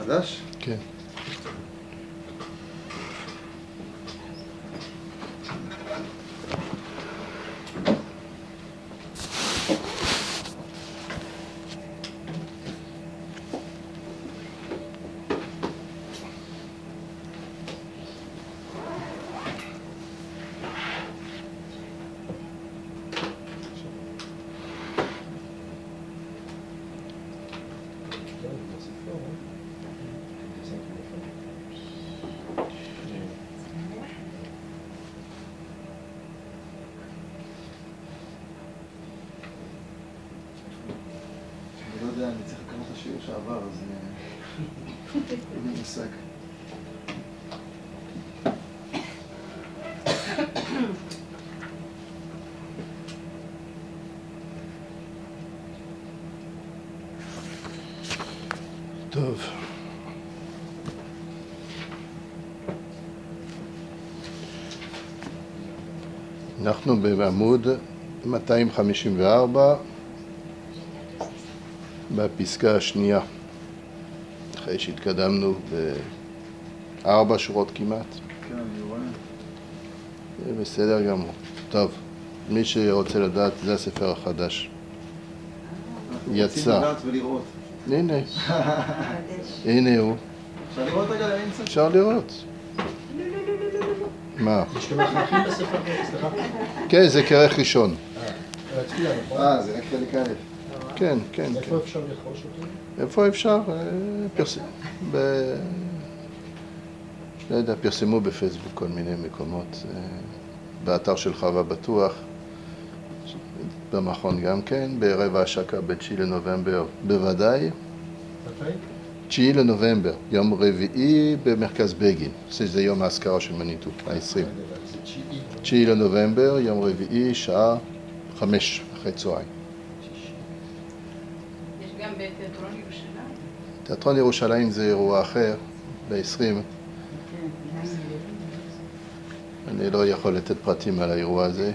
חדש? כן. אני לא יודע, אני צריך לקרוא את השיעור שעבר, אז אין לי מושג. טוב. אנחנו בעמוד 254 בפסקה השנייה, אחרי שהתקדמנו ב4 שורות כמעט. כן, אני רואה. זה בסדר גמור. טוב, מי שרוצה לדעת, זה הספר החדש. אנחנו יצא. רוצים לדעת ולראות. הנה, הנה הוא. אפשר לראות רגע לאמצע? אפשר לראות. מה? יש כמה חלקים בספר, סליחה? כן, זה כרך ראשון. להצביע, נכון? זה רק חלק א'. כן, כן, כן. איפה אפשר לרכוש אותו? איפה אפשר? לא יודע, פרסמו בפייסבוק כל מיני מקומות, באתר של חווה בטוח, במכון גם כן, בערב ההשקה ב9 לנובמבר בוודאי. מתי? 9 לנובמבר, יום רביעי במרכז בגין, שזה יום ההזכרה של מניטו, ה-20. זה 9 לנובמבר, יום רביעי, שעה 5 אחרי צהריים. יש גם בתיאטרון ירושלים. תיאטרון ירושלים זה אירוע אחר, ב-20. אני לא יכול לתת פרטים על האירוע הזה,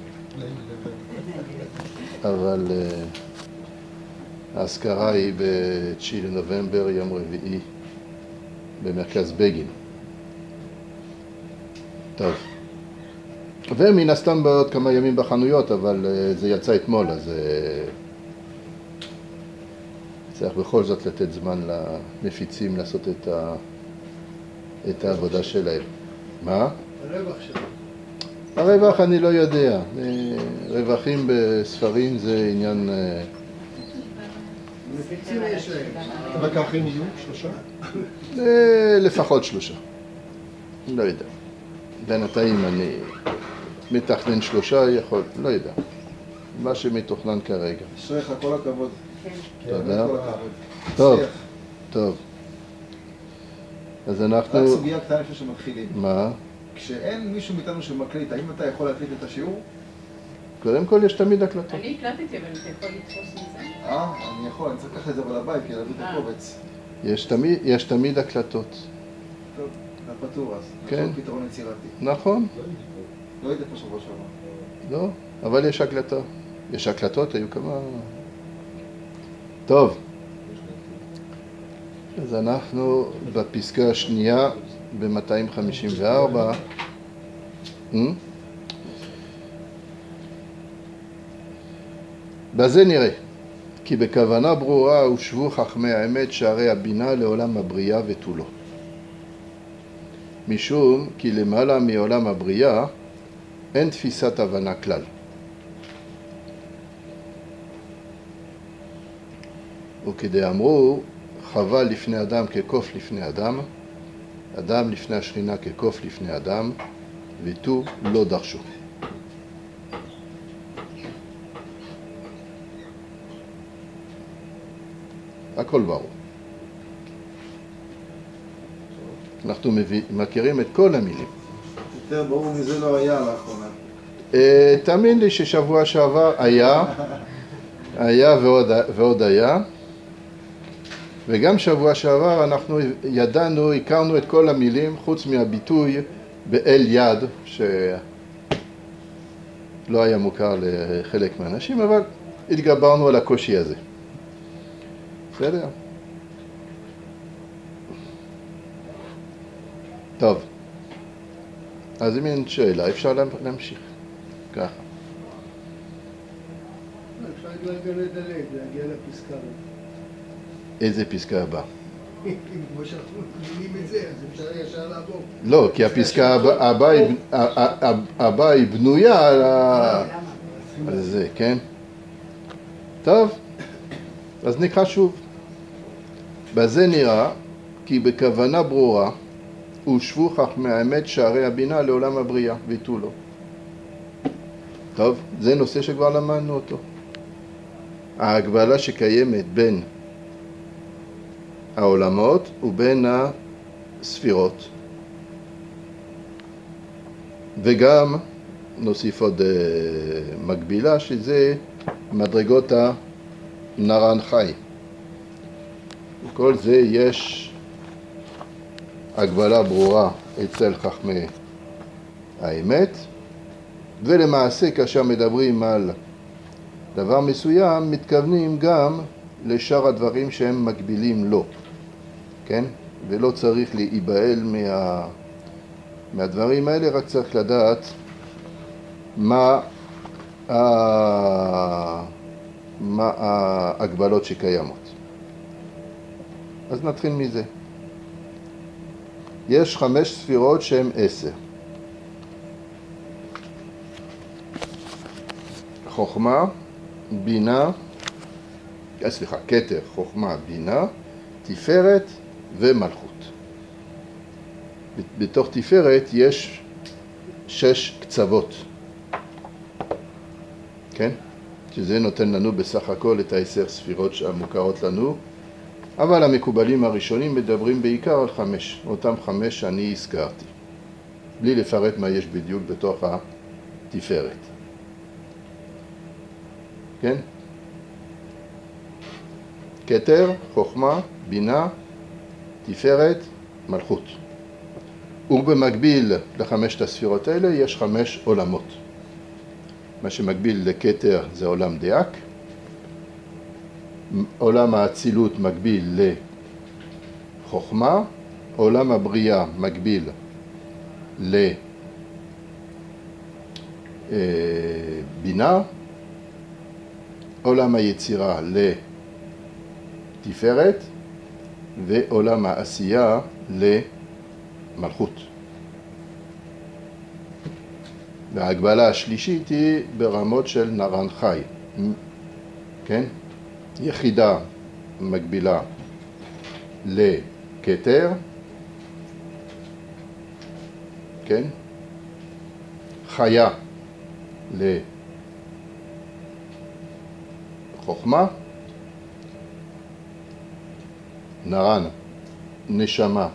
אבל ההזכרה היא ב9 לנובמבר, יום רביעי, במרכז בגין. טוב. ומן הסתם בעוד כמה ימים בחנויות, אבל זה יצא אתמול, אז צריך בכל זאת לתת זמן למפיצים לעשות את העבודה שלהם. מה? הרווח שלו. הרווח אני לא יודע. רווחים בספרים זה עניין... מפיצים יש להם. וככים יהיו 3? לפחות 3. לא יודע. בינתיים אני מתכנן 3, יכול, לא יודע. מה שמתוכנן כרגע. אשריך, כל הכבוד. תודה. כל הכבוד. טוב, הצליח. טוב. אז רק אנחנו... סוגיה קטנה לפני שמתחילים. מה? כשאין מישהו מאיתנו שמקליט, האם אתה יכול להקליט את השיעור? קודם כל יש תמיד הקלטות. אני הקלטתי, אבל אתה יכול לתפוס מזה. אני יכול, אני צריך לקחת את זה אבל לבית, כי להביא את הקובץ. יש תמיד הקלטות. טוב, זה פתור אז. כן. נחשוב פתרון יצירתי. נכון, לא הייתי פה שבוע שעבר. לא, אבל יש הקלטה. יש הקלטות, היו כמה... טוב. אז אנחנו בפסקה השנייה ב-254. בזה נראה, כי בכוונה ברורה הושבו חכמי האמת שערי הבינה לעולם הבריאה ותו לא. משום כי למעלה מעולם הבריאה אין תפיסת הבנה כלל. וכדי אמרו, חווה לפני אדם כקוף לפני אדם, אדם לפני השכינה כקוף לפני אדם, ותו לא דרשו. הכל ברור. אנחנו מכירים את כל המילים. יותר ברור מזה לא היה לאחרונה. תאמין לי ששבוע שעבר היה ועוד היה, וגם שבוע שעבר אנחנו ידענו, הכרנו את כל המילים, חוץ מהביטוי באל יד, שלא היה מוכר לחלק מהאנשים, אבל התגברנו על הקושי הזה. בסדר? טוב. אז אם אין שאלה, אפשר להמשיך. ככה. אפשר לדלג, להגיע לפסקה. איזה פסקה הבאה? כמו שאנחנו מבינים את זה, אז אפשר ישר לעבור. לא, כי הפסקה הבאה היא בנויה על זה, כן? טוב, אז נקרא שוב. בזה נראה כי בכוונה ברורה הושבו חכמי האמת שערי הבינה לעולם הבריאה ויתו לו. טוב, זה נושא שכבר למדנו אותו. ההגבלה שקיימת בין העולמות ובין הספירות. וגם נוסיף עוד מקבילה שזה מדרגות הנרן חי. וכל זה יש הגבלה ברורה אצל חכמי האמת, ולמעשה כאשר מדברים על דבר מסוים מתכוונים גם לשאר הדברים שהם מקבילים לו, כן? ולא צריך להיבהל מהדברים האלה, רק צריך לדעת מה ההגבלות שקיימות. אז נתחיל מזה. יש 5 ספירות שהן 10. חוכמה, בינה, כתר, חוכמה, בינה, תפארת ומלכות. בתוך תפארת יש 6 קצוות, כן? שזה נותן לנו בסך הכל את 10 ספירות המוכרות לנו, אבל המקובלים הראשונים מדברים בעיקר על 5, אותם 5 שאני הזכרתי, בלי לפרט מה יש בדיוק בתוך התפארת. כן? כתר, חוכמה, בינה, תפארת, מלכות. ובמקביל ל5 הספירות האלה יש 5 עולמות. מה שמקביל לכתר זה עולם דאק, עולם האצילות מקביל לחוכמה, עולם הבריאה מקביל לבינה, עולם היצירה לתפארת, ועולם העשייה למלכות. וההגבלה השלישית היא ברמות של נרן חי, כן? יחידה מקבילה לכתר, כן? חיה לחוכמה, נרן, נשמה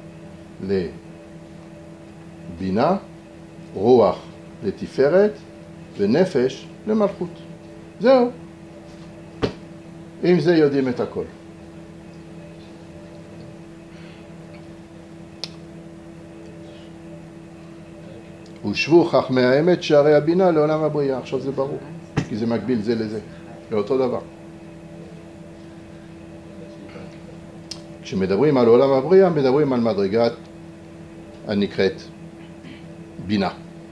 לבינה, רוח לתפארת ונפש למלכות. זהו. עם זה יודעים את הכל. הושבו חכמי האמת שערי הבינה לעולם הבריאה. עכשיו זה ברור, כי זה מקביל זה לזה, לאותו דבר. כשמדברים על עולם הבריאה, מדברים על מדרגת הנקראת בינה.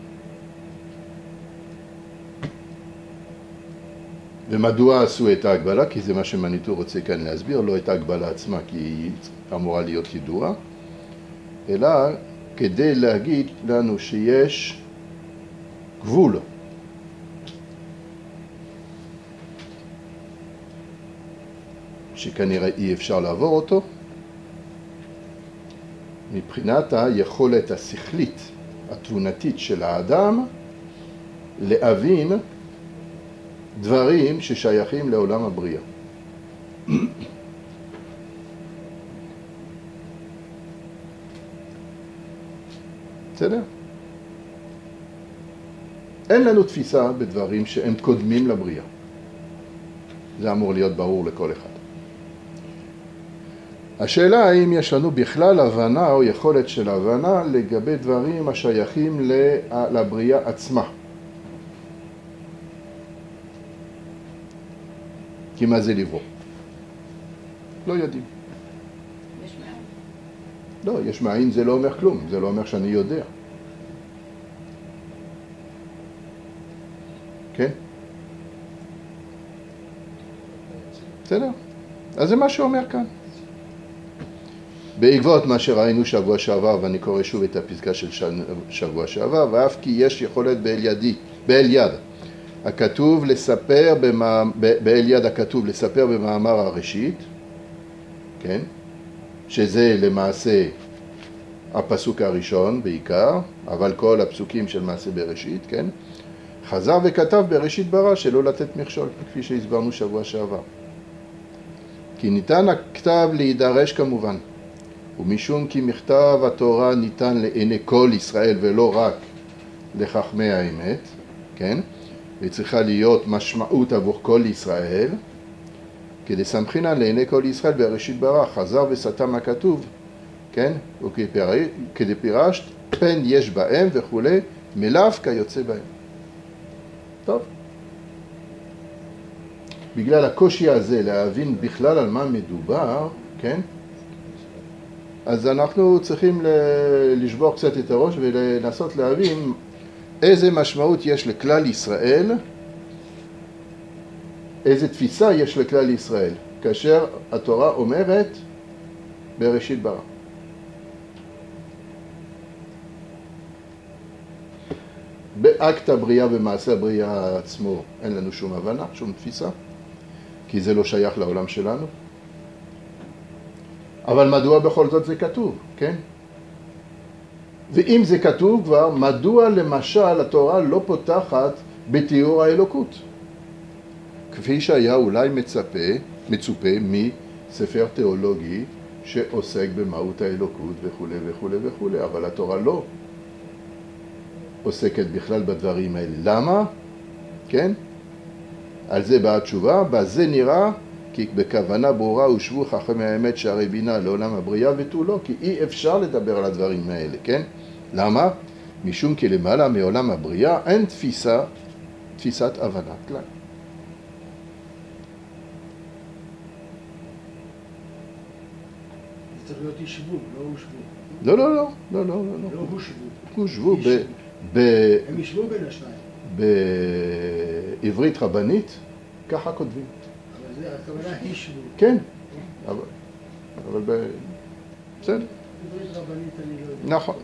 ומדוע עשו את ההגבלה? כי זה מה שמניטו רוצה כאן להסביר, לא את ההגבלה עצמה, כי היא אמורה להיות ידועה, אלא כדי להגיד לנו שיש גבול. שכנראה אי אפשר לעבור אותו, מבחינת היכולת השכלית, התבונתית של האדם, להבין דברים ששייכים לעולם הבריאה. בסדר? אין לנו תפיסה בדברים שהם קודמים לבריאה. זה אמור להיות ברור לכל אחד. השאלה האם יש לנו בכלל הבנה או יכולת של הבנה לגבי דברים השייכים לבריאה עצמה. כי מה זה לברוא? לא יודעים. יש מעט. לא, יש מאין זה לא אומר כלום, זה לא אומר שאני יודע. כן? בסדר? אז זה מה שאומר כאן. בעקבות מה שראינו שבוע שעבר, ואני קורא שוב את הפסקה של שבוע שעבר, ואף כי יש יכולת באליד הכתוב לספר, באליד הכתוב לספר במאמר הראשית, כן? שזה למעשה הפסוק הראשון בעיקר, אבל כל הפסוקים של מעשה בראשית, כן? חזר וכתב בראשית ברא שלא לתת מכשול, כפי שהסברנו שבוע שעבר. כי ניתן הכתב להידרש כמובן, ומשום כי מכתב התורה ניתן לעיני כל ישראל ולא רק לחכמי האמת, כן? וצריכה להיות משמעות עבור כל ישראל, כדי סמכינן לעיני כל ישראל בראשית ברא, חזר וסתם הכתוב, כן? וכדי פירשת, פן יש בהם וכולי, מלאו כיוצא בהם. טוב. בגלל הקושי הזה להבין בכלל על מה מדובר, כן? אז אנחנו צריכים לשבור קצת את הראש ולנסות להבין איזה משמעות יש לכלל ישראל, איזה תפיסה יש לכלל ישראל, כאשר התורה אומרת בראשית ברא. באקט הבריאה ומעשה הבריאה עצמו אין לנו שום הבנה, שום תפיסה, כי זה לא שייך לעולם שלנו. אבל מדוע בכל זאת זה כתוב, כן? ואם זה כתוב כבר, מדוע למשל התורה לא פותחת בתיאור האלוקות? כפי שהיה אולי מצופה מספר תיאולוגי שעוסק במהות האלוקות וכו' וכו' וכו', אבל התורה לא עוסקת בכלל בדברים האלה. למה? כן? על זה באה התשובה, בזה נראה כי בכוונה ברורה הושבו חכמי האמת שערי בינה לעולם הבריאה ותו לא, כי אי אפשר לדבר על הדברים האלה, כן? למה? משום כי למעלה מעולם הבריאה אין תפיסת הבנה כלל. זה צריך להיות ישבו, לא הושבו. לא, לא, לא, לא, לא, לא. לא הושבו. הושבו הם ישבו בין השניים. בעברית רבנית, ככה כותבים. אבל זה הכוונה ישבו. כן, אבל בסדר. עברית רבנית אני לא יודע. נכון.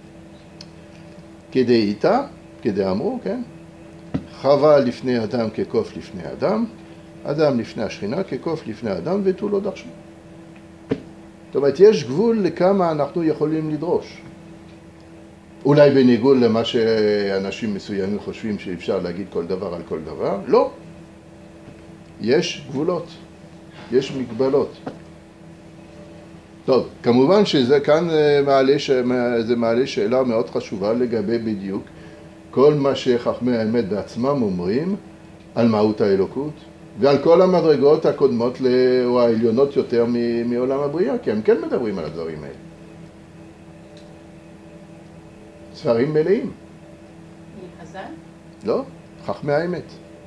כדי איתה, כדי אמרו, כן? חווה לפני אדם כקוף לפני אדם, אדם לפני השכינה כקוף לפני אדם ותו לא דרשו. זאת אומרת, יש גבול לכמה אנחנו יכולים לדרוש. אולי בניגוד למה שאנשים מסוימים חושבים שאפשר להגיד כל דבר על כל דבר, לא. יש גבולות, יש מגבלות. טוב, כמובן שזה כאן מעלה שאלה מאוד חשובה לגבי בדיוק כל מה שחכמי האמת בעצמם אומרים על מהות האלוקות ועל כל המדרגות הקודמות או העליונות יותר מעולם הבריאה, כי הם כן מדברים על הדברים האלה. ספרים מלאים. חז"ל? לא, חכמי האמת.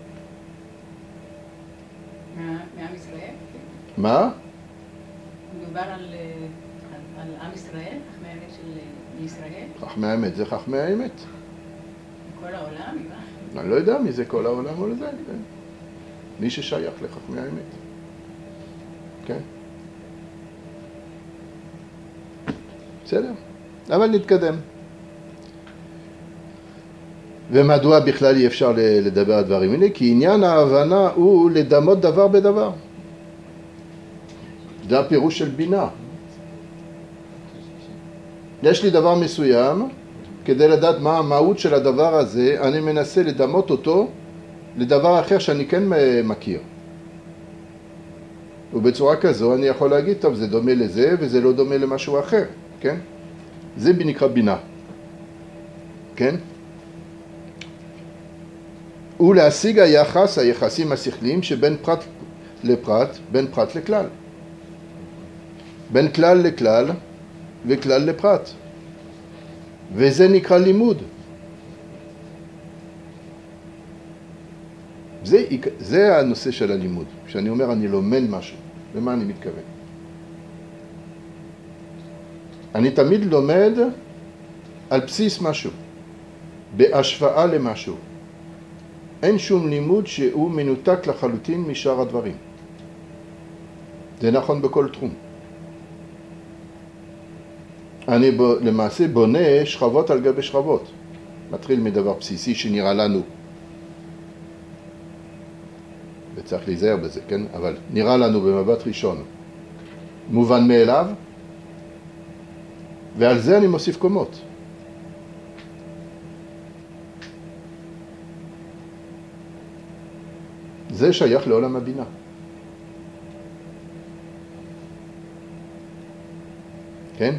מעם ישראל? מה? מדובר על עם ישראל, חכמי האמת של ישראל? חכמי האמת זה חכמי האמת. כל העולם? אני לא יודע מי זה כל העולם או לזה, כן. מי ששייך לחכמי האמת. כן. בסדר, אבל נתקדם. ומדוע בכלל אי אפשר לדבר על דברים? הנה, כי עניין ההבנה הוא לדמות דבר בדבר. זה הפירוש של בינה. יש לי דבר מסוים, כדי לדעת מה המהות של הדבר הזה, אני מנסה לדמות אותו לדבר אחר שאני כן מכיר. ובצורה כזו אני יכול להגיד, טוב, זה דומה לזה וזה לא דומה למשהו אחר, כן? זה נקרא בינה. כן? ולהשיג היחסים השכליים שבין פרט לפרט, בין פרט לכלל. בין כלל לכלל וכלל לפרט. וזה נקרא לימוד. זה הנושא של הלימוד. כשאני אומר אני לומד משהו, למה אני מתכוון? אני תמיד לומד על בסיס משהו, בהשוואה למשהו. אין שום לימוד שהוא מנותק לחלוטין משאר הדברים. זה נכון בכל תחום. אני למעשה בונה שכבות על גבי שכבות. מתחיל מדבר בסיסי שנראה לנו. וצריך להיזהר בזה, כן? אבל נראה לנו במבט ראשון. מובן מאליו. ועל זה אני מוסיף קומות. זה שייך לעולם הבינה. כן?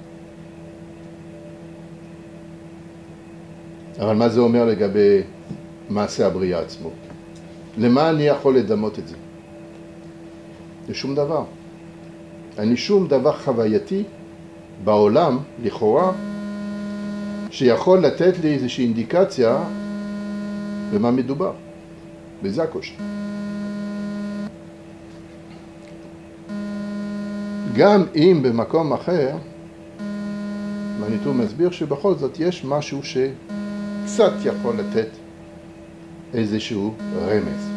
אבל מה זה אומר לגבי מעשה הבריאה עצמו? למה אני יכול לדמות את זה? לשום דבר. אין לי שום דבר חווייתי בעולם, לכאורה, שיכול לתת לי איזושהי אינדיקציה במה מדובר. וזה הקושי. גם אם במקום אחר, מניטו מסביר שבכל זאת יש משהו שקצת יכול לתת איזשהו רמז.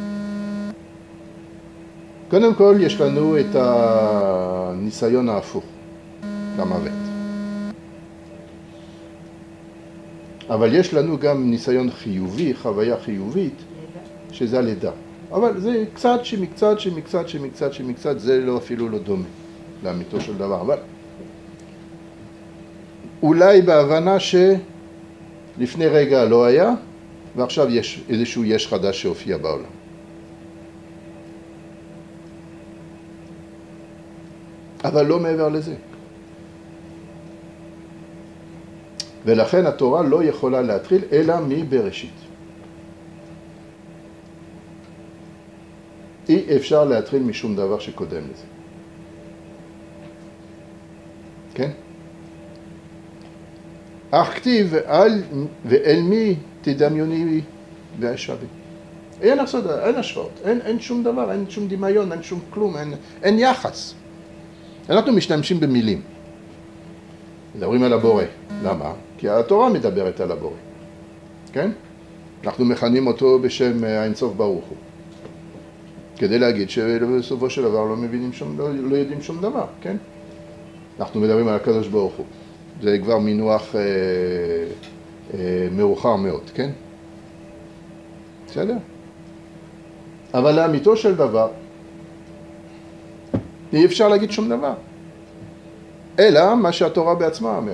קודם כל יש לנו את הניסיון ההפוך למוות. אבל יש לנו גם ניסיון חיובי, חוויה חיובית, שזה הלידה. אבל זה קצת שמקצת, זה לא אפילו לא דומה לאמיתו של דבר. אבל אולי בהבנה שלפני רגע לא היה, ועכשיו יש איזשהו יש חדש שהופיע בעולם. אבל לא מעבר לזה. ולכן התורה לא יכולה להתחיל אלא מבראשית. אי אפשר להתחיל משום דבר שקודם לזה. כן? אך כתיב ואל מי תדמיוני והשבי. אין השוואות, אין שום דבר, אין שום דמיון, אין שום כלום, אין יחס. אנחנו משתמשים במילים. מדברים על הבורא. למה? כי התורה מדברת על הבורא. כן? אנחנו מכנים אותו בשם האינסוף ברוך הוא. כדי להגיד שבסופו של דבר לא יודעים שום דבר, כן? אנחנו מדברים על הקדוש ברוך הוא. זה כבר מינוח מאוחר מאוד, כן? בסדר? אבל לאמיתו של דבר, אי אפשר להגיד שום דבר. אלא מה שהתורה בעצמה אומרת.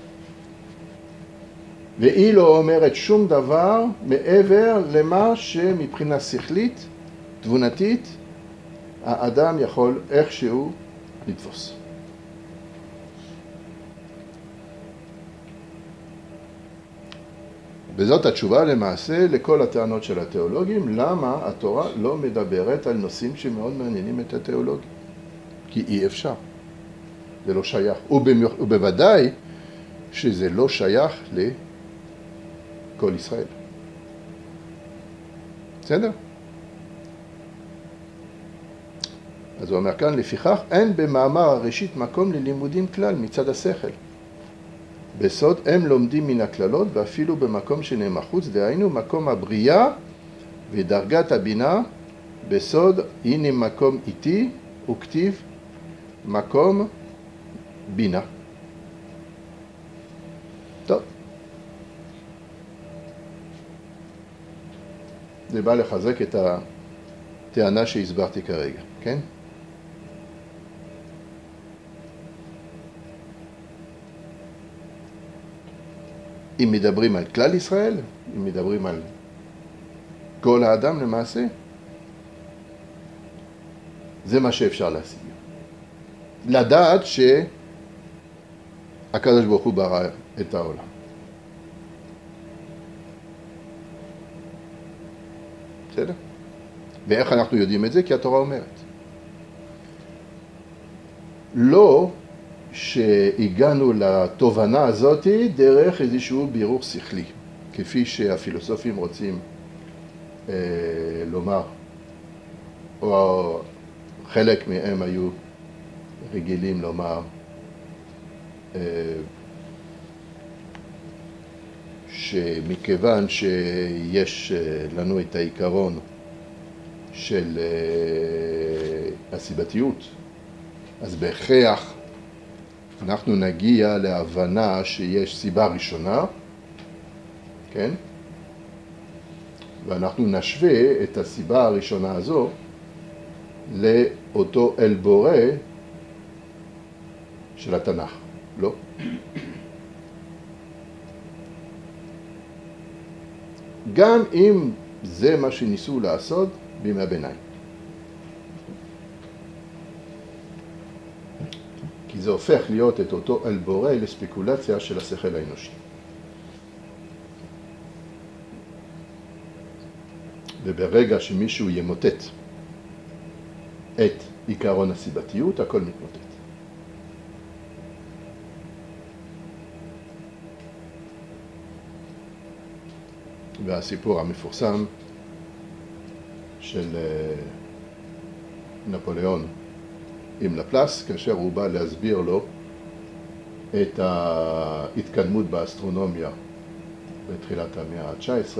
והיא לא אומרת שום דבר מעבר למה שמבחינה שכלית, תבונתית, האדם יכול איכשהו לתפוס. וזאת התשובה למעשה לכל הטענות של התיאולוגים, למה התורה לא מדברת על נושאים שמאוד מעניינים את התיאולוגים. כי אי אפשר. זה לא שייך. ובוודאי שזה לא שייך לכל ישראל. בסדר? אז הוא אומר כאן, לפיכך אין במאמר הראשית מקום ללימודים כלל מצד השכל. בסוד הם לומדים מן הכללות ואפילו במקום שנאמר חוץ, דהיינו מקום הבריאה ודרגת הבינה, בסוד הנה מקום איתי וכתיב מקום בינה. טוב. זה בא לחזק את הטענה שהסברתי כרגע, כן? אם מדברים על כלל ישראל, אם מדברים על כל האדם למעשה, זה מה שאפשר להשיג. לדעת שהקדוש ברוך הוא ברא את העולם. בסדר? ואיך אנחנו יודעים את זה? כי התורה אומרת. לא שהגענו לתובנה הזאת דרך איזשהו בירור שכלי, כפי שהפילוסופים רוצים לומר, או חלק מהם היו רגילים לומר, שמכיוון שיש לנו את העיקרון של הסיבתיות, אז בהכרח אנחנו נגיע להבנה שיש סיבה ראשונה, כן? ואנחנו נשווה את הסיבה הראשונה הזו לאותו אל בורא של התנ"ך, לא? גם אם זה מה שניסו לעשות בימי הביניים. כי זה הופך להיות את אותו אל בורא לספקולציה של השכל האנושי. וברגע שמישהו ימוטט את עיקרון הסיבתיות, הכל מתמוטט. והסיפור המפורסם של נפוליאון עם לפלס, כאשר הוא בא להסביר לו את ההתקדמות באסטרונומיה בתחילת המאה ה-19,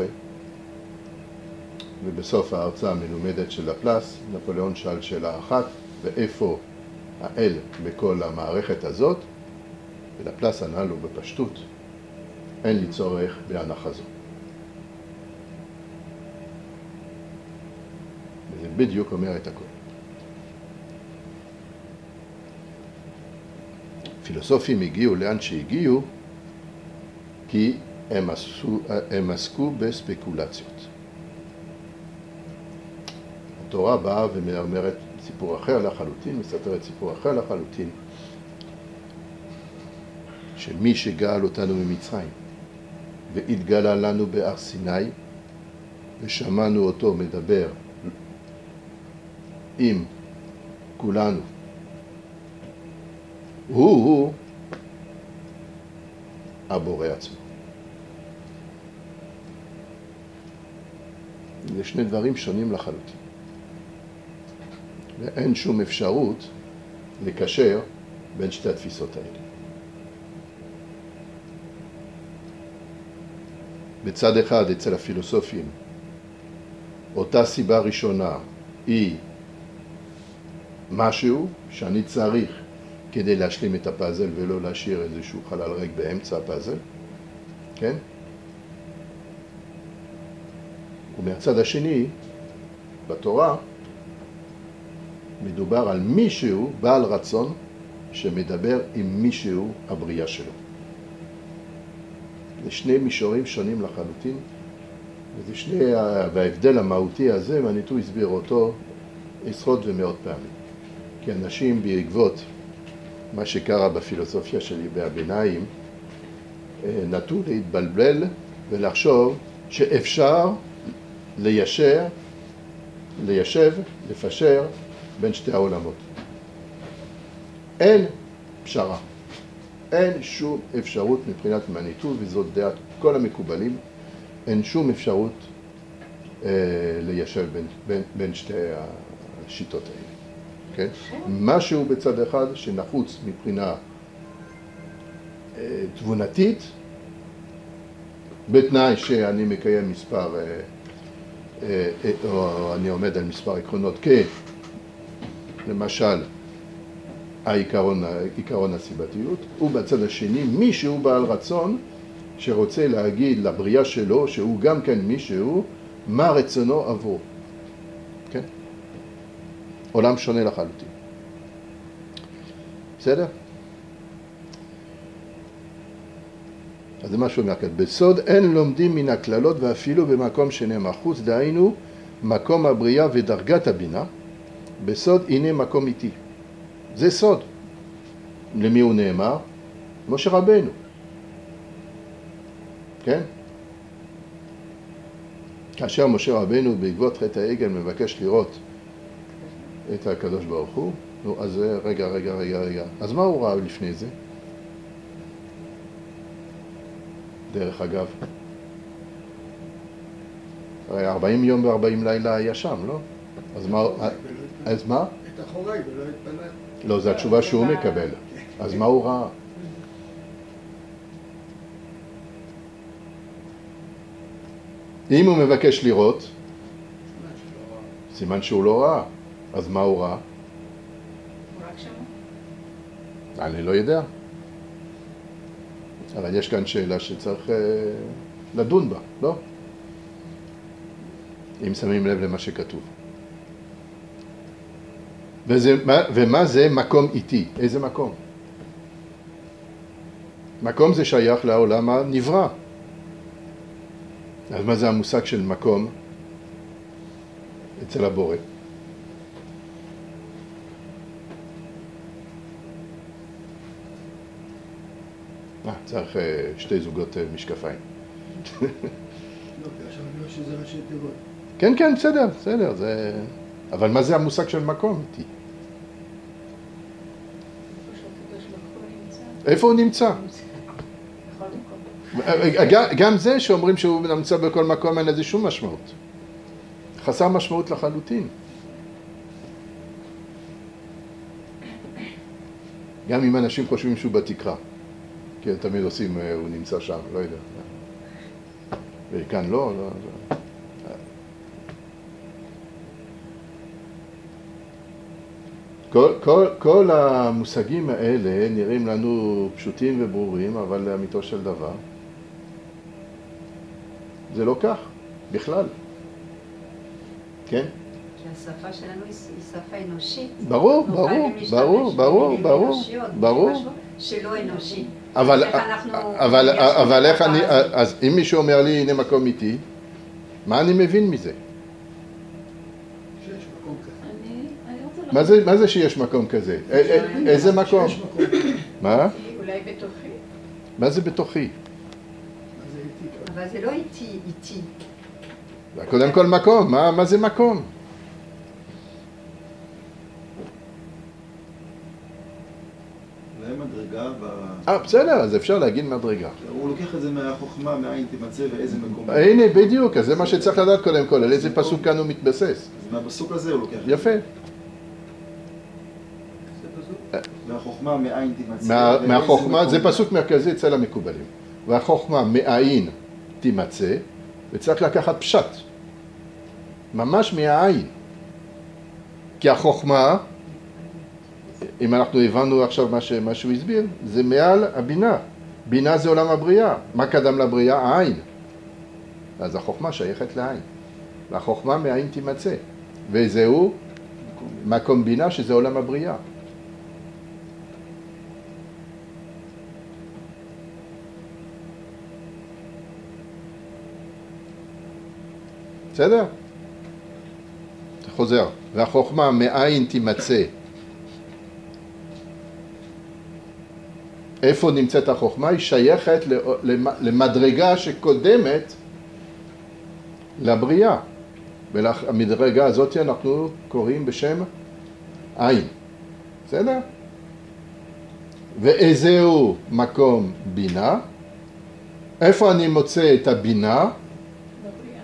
ובסוף ההרצאה המלומדת של לפלס, נפוליאון שאל שאלה אחת, ואיפה האל בכל המערכת הזאת? ולפלס ענה לו בפשטות, אין לי צורך בהנחה זו. וזה בדיוק אומר את הכל. פילוסופים הגיעו לאן שהגיעו, כי הם עסקו בספקולציות. התורה באה ומאמרת סיפור אחר לחלוטין, מסתרת סיפור אחר לחלוטין, של מי שגאל אותנו ממצרים, והתגלה לנו בהר סיני, ושמענו אותו מדבר עם כולנו. הוא הבורא עצמו. זה שני דברים שונים לחלוטין. ואין שום אפשרות לקשר בין שתי התפיסות האלה. בצד אחד, אצל הפילוסופים, אותה סיבה ראשונה היא משהו שאני צריך כדי להשלים את הפאזל ולא להשאיר איזשהו חלל ריק באמצע הפאזל, כן? ומהצד השני, בתורה, מדובר על מישהו בעל רצון שמדבר עם מישהו הבריאה שלו. זה שני מישורים שונים לחלוטין, וההבדל המהותי הזה, ואניטו הסביר אותו עשרות ומאות פעמים. כי אנשים בעקבות מה שקרה בפילוסופיה של ימי הביניים, נטו להתבלבל ולחשוב שאפשר לפשר בין שתי העולמות. אין פשרה. אין שום אפשרות מבחינת מניטו, וזאת דעת כל המקובלים, אין שום אפשרות ליישב בין שתי השיטות האלה. כן? משהו בצד אחד שנחוץ מבחינה תבונתית, בתנאי שאני מקיים מספר, או אני עומד על מספר עקרונות, למשל, עיקרון הסיבתיות, ובצד השני מישהו בעל רצון שרוצה להגיד לבריאה שלו, שהוא גם כן מישהו, מה רצונו עבור. כן? עולם שונה לחלוטין. בסדר? אז זה משהו אומר כאן. בסוד אין לומדים מן הכללות ואפילו במקום שנאמר חוץ, דהיינו מקום הבריאה ודרגת הבינה, בסוד הנה מקום איתי. זה סוד. למי הוא נאמר? משה רבנו. כן? כאשר משה רבנו בעקבות חטא העגל מבקש לראות את הקדוש ברוך הוא, נו, אז רגע. אז מה הוא ראה לפני זה? דרך אגב. הרי 40 יום ו40 לילה היה שם, לא? אז מה? את אחוריי ולא התפלל. לא, זו התשובה שהוא מקבל. אז מה הוא ראה? אם הוא מבקש לראות, סימן שלא רע. סימן שהוא לא ראה. אז מה הוא ראה? הוא רק שמע. אני לא יודע. אבל יש כאן שאלה שצריך לדון בה, לא? אם שמים לב למה שכתוב. ומה זה מקום איתי? איזה מקום? מקום זה שייך לעולם הנברא. אז מה זה המושג של מקום אצל הבורא? צריך שתי זוגות משקפיים. לא, כי עכשיו אני רואה שזה ראשי תיבות. כן, כן, בסדר, בסדר, זה... אבל מה זה המושג של מקום איתי? איפה שהקדוש ברוך הוא נמצא. איפה הוא נמצא? בכל מקום. גם זה שאומרים שהוא נמצא בכל מקום אין לזה שום משמעות. חסר משמעות לחלוטין. גם אם אנשים חושבים שהוא בתקרה. כי תמיד עושים, הוא נמצא שם, לא יודע. וכאן לא, לא. כל המושגים האלה נראים לנו פשוטים וברורים, אבל לאמיתו של דבר, זה לא כך, בכלל. כן? כי השפה שלנו היא שפה אנושית. ברור, אנחנו ברור, חייבים להשתמש ברור, ברור, במילים ברור, אנושיות, ברור. משהו שלא אנושי. אבל, איך אנחנו... אבל איך אני, אז אם מישהו אומר לי, הנה מקום איתי, מה אני מבין מזה? שיש מקום כזה. אני רוצה מה זה שיש מקום כזה? איזה מקום? שיש מקום כזה. מה? אולי בתוכי. מה זה בתוכי? מה זה איתי כאן? אבל זה לא איתי. קודם כל מקום, מה זה מקום? אולי מדרגה בסדר, אז אפשר להגיד מדרגה. הוא לוקח את זה מהחוכמה, מאין תימצא ואיזה מקום. הנה, בדיוק, אז זה מה שצריך לדעת קודם כל, על איזה פסוק כאן הוא מתבסס. אז מהפסוק הזה הוא לוקח את זה. יפה. זה פסוק? והחוכמה מאין תימצא. מהחוכמה, ואיזה זה מקום. פסוק מרכזי אצל המקובלים. והחוכמה מאין תימצא, וצריך לקחת פשט. ממש מהעין. כי החוכמה, אם אנחנו הבנו עכשיו מה שהוא הסביר, זה מעל הבינה. בינה זה עולם הבריאה. מה קדם לבריאה? העין. אז החוכמה שייכת לעין. והחוכמה מהעין תימצא. וזהו מקום בינה שזה עולם הבריאה. בסדר? חוזר. והחוכמה מאין תימצא. איפה נמצאת החוכמה? היא שייכת למדרגה שקודמת לבריאה. ולמדרגה הזאת אנחנו קוראים בשם עין. בסדר? ואיזהו מקום בינה? איפה אני מוצא את הבינה? בבריאה.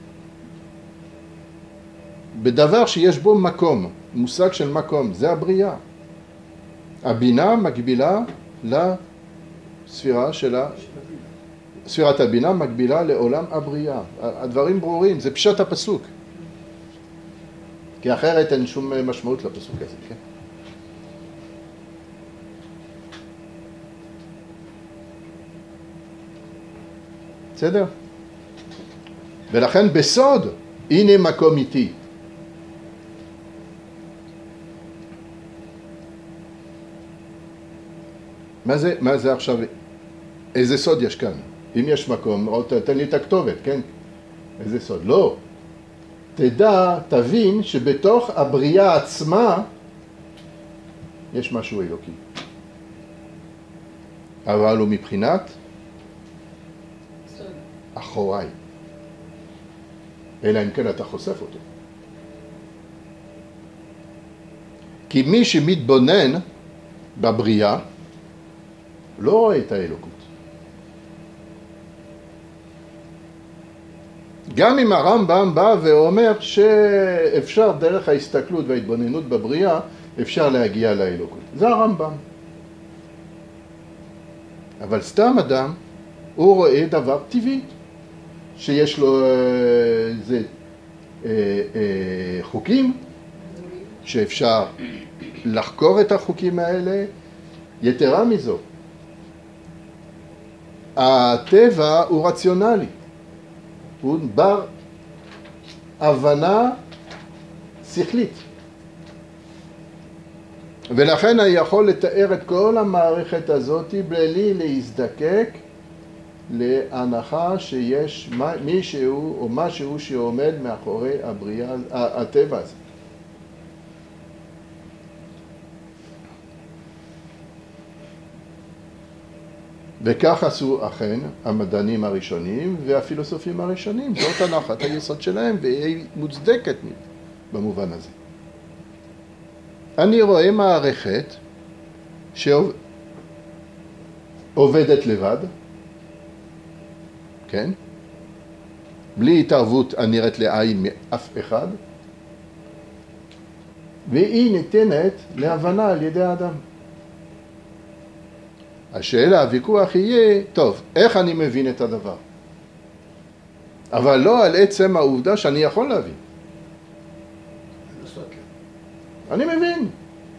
בדבר שיש בו מקום, מושג של מקום, זה הבריאה. הבינה מקבילה לספירה שלה, ספירת הבינה מקבילה לעולם הבריאה. הדברים ברורים, זה פשט הפסוק. כי אחרת אין שום משמעות לפסוק הזה, כן? בסדר? ולכן בסוד, הנה מקום איתי. מה זה עכשיו? איזה סוד יש כאן? אם יש מקום, או תן לי את הכתובת, כן? איזה סוד? לא. תדע, תבין שבתוך הבריאה עצמה יש משהו אלוקי. אבל הוא מבחינת סוד. אחוריי. אלא אם כן אתה חושף אותו. כי מי שמתבונן בבריאה לא רואה את האלוקות. גם אם הרמב"ם בא ואומר שאפשר דרך ההסתכלות וההתבוננות בבריאה, אפשר להגיע לאלוקות. זה הרמב"ם. אבל סתם אדם, הוא רואה דבר טבעי. שיש לו חוקים, שאפשר לחקור את החוקים האלה. יתרה מזו, הטבע הוא רציונלי, הוא בר הבנה שכלית. ולכן אני יכול לתאר את כל המערכת הזאת בלי להזדקק להנחה שיש מישהו או משהו שעומד מאחורי הבריאה, הטבע הזה. וכך עשו אכן המדענים הראשונים והפילוסופים הראשונים. זאת הנחת היסוד שלהם, והיא מוצדקת במובן הזה. אני רואה מערכת שעובדת לבד, כן? בלי התערבות הנראית לעין מאף אחד, והיא ניתנת להבנה על ידי האדם. השאלה, הוויכוח יהיה, טוב, איך אני מבין את הדבר? אבל לא על עצם העובדה שאני יכול להבין. אני מבין.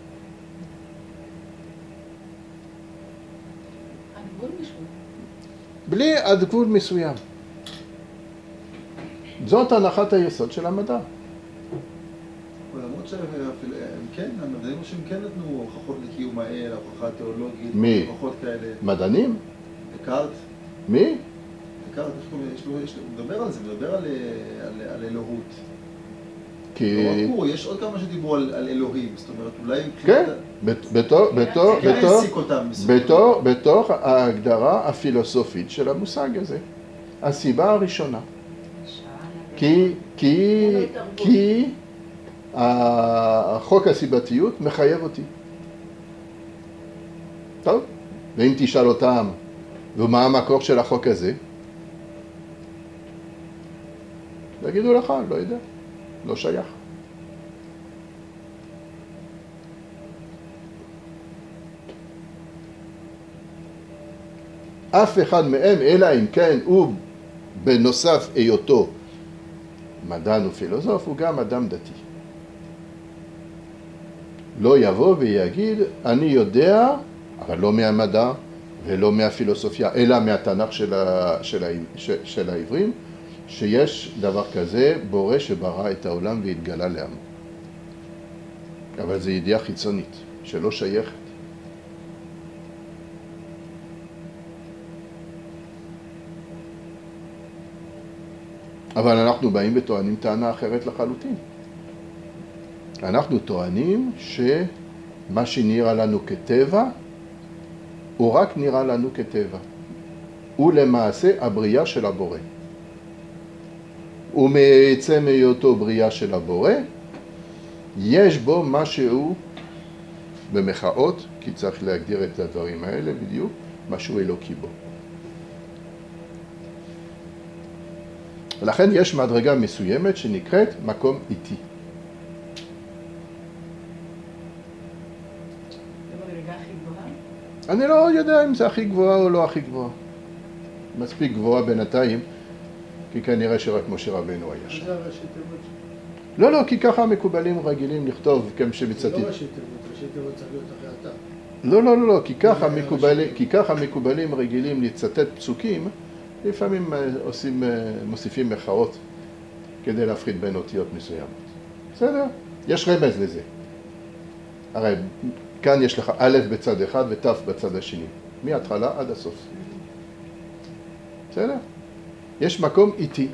הגבול משהו. בלי עד גבול מסוים. זאת הנחת היסוד של המדע. למרות שהם כן, המדענים שהם כן נתנו הוכחות לקיום האל, הוכחה תיאולוגית, מי? הוכחות כאלה. מדענים? דקארט. מי? דקארט, הוא מדבר על זה, הוא מדבר על אלוהות. כי... לא רק הוא, יש עוד כמה שדיברו על אלוהים, זאת אומרת, אולי... כן, בתוך ההגדרה הפילוסופית של המושג הזה. הסיבה הראשונה. כי החוק הסיבתיות מחייב אותי. טוב, ואם תשאל אותם, ומה המקור של החוק הזה? יגידו לך, לא יודע, לא שייך. אף אחד מהם, אלא אם כן הוא בנוסף היותו מדען ופילוסוף, הוא גם אדם דתי. לא יבוא ויגיד, אני יודע, אבל לא מהמדע ולא מהפילוסופיה, אלא מהתנ"ך של העברים, שיש דבר כזה, בורא שברא את העולם והתגלה לעמו. אבל זו ידיעה חיצונית, שלא שייכת. אבל אנחנו באים וטוענים טענה אחרת לחלוטין. אנחנו טוענים שמה שנראה לנו כטבע, הוא רק נראה לנו כטבע. הוא למעשה הבריאה של הבורא. ומעצם היותו בריאה של הבורא, יש בו משהו במחאות, כי צריך להגדיר את הדברים האלה בדיוק, משהו אלוקי בו. ולכן יש מדרגה מסוימת שנקראת מקום איטי. זה מדרגה הכי גבוהה? אני לא יודע אם זה הכי גבוהה או לא הכי גבוהה. מספיק גבוהה בינתיים, כי כנראה שרק משה רבנו היה שם. זה הראשי תיבות. לא, לא, כי ככה המקובלים רגילים לכתוב כמשמצטט. זה לא ראשי תיבות, ראשי תיבות צריך להיות אחרי אתה. לא, לא, לא, כי ככה המקובלים רגילים לצטט פסוקים, לפעמים מוסיפים מחאות כדי להפריד בין אותיות מסוימות. בסדר? יש רמז לזה. הרי כאן יש לך א' בצד אחד ות' בצד השני. מההתחלה עד הסוף. בסדר? יש מקום איטי.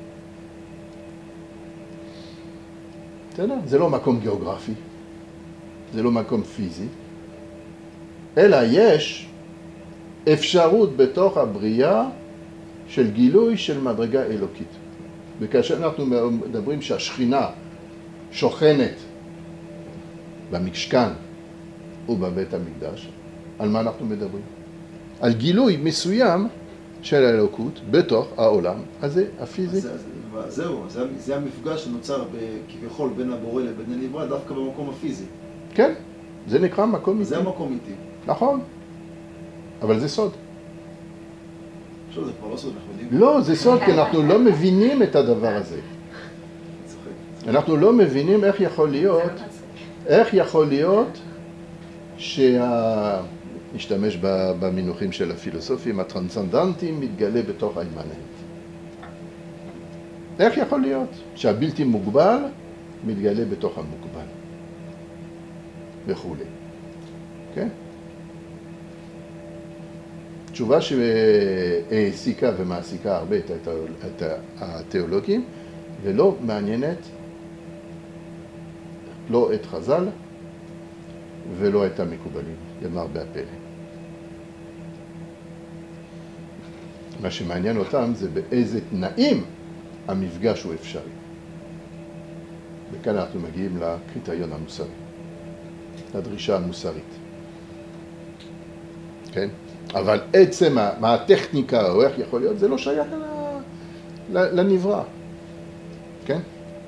בסדר? זה לא מקום גיאוגרפי. זה לא מקום פיזי. אלא יש אפשרות בתוך הבריאה של גילוי של מדרגה אלוקית. וכאשר אנחנו מדברים שהשכינה שוכנת במשכן ובבית המקדש, על מה אנחנו מדברים? על גילוי מסוים של האלוקות בתוך העולם הזה, הפיזי. זהו, זה המפגש שנוצר כביכול בין הבורא לבין הנברא, דווקא במקום הפיזי. כן, זה נקרא מקום איטי. זה המקום איטי. נכון, אבל זה סוד. עכשיו זה כבר לא סוד, אנחנו יודעים. לא, זה סוד, כי אנחנו לא מבינים את הדבר הזה. צוחק. אנחנו לא מבינים איך יכול להיות נשתמש במינוחים של הפילוסופים, הטרנסנדנטים מתגלה בתוך האימננט. איך יכול להיות שהבלתי מוגבל מתגלה בתוך המוגבל? וכו'. כן? תשובה שהעסיקה ומעסיקה הרבה את התיאולוגים, ולא מעניינת לא את חז"ל ולא את המקובלים, למרבה הפלא. מה שמעניין אותם זה באיזה תנאים המפגש הוא אפשרי. וכאן אנחנו מגיעים לקריטריון המוסרי, לדרישה המוסרית. כן? אבל עצם מה הטכניקה או איך יכול להיות, זה לא שייך לנברא. כן?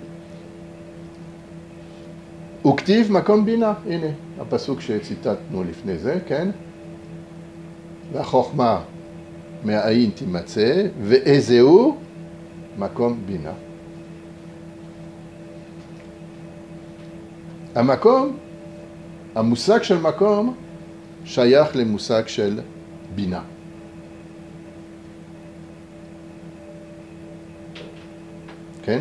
וכתיב מקום בינה, הנה, הפסוק שציטטנו לפני זה, כן? והחוכמה מהעין תימצא, ואיזהו מקום בינה. המקום, המושג של מקום, שייך למושג של בינה. כן?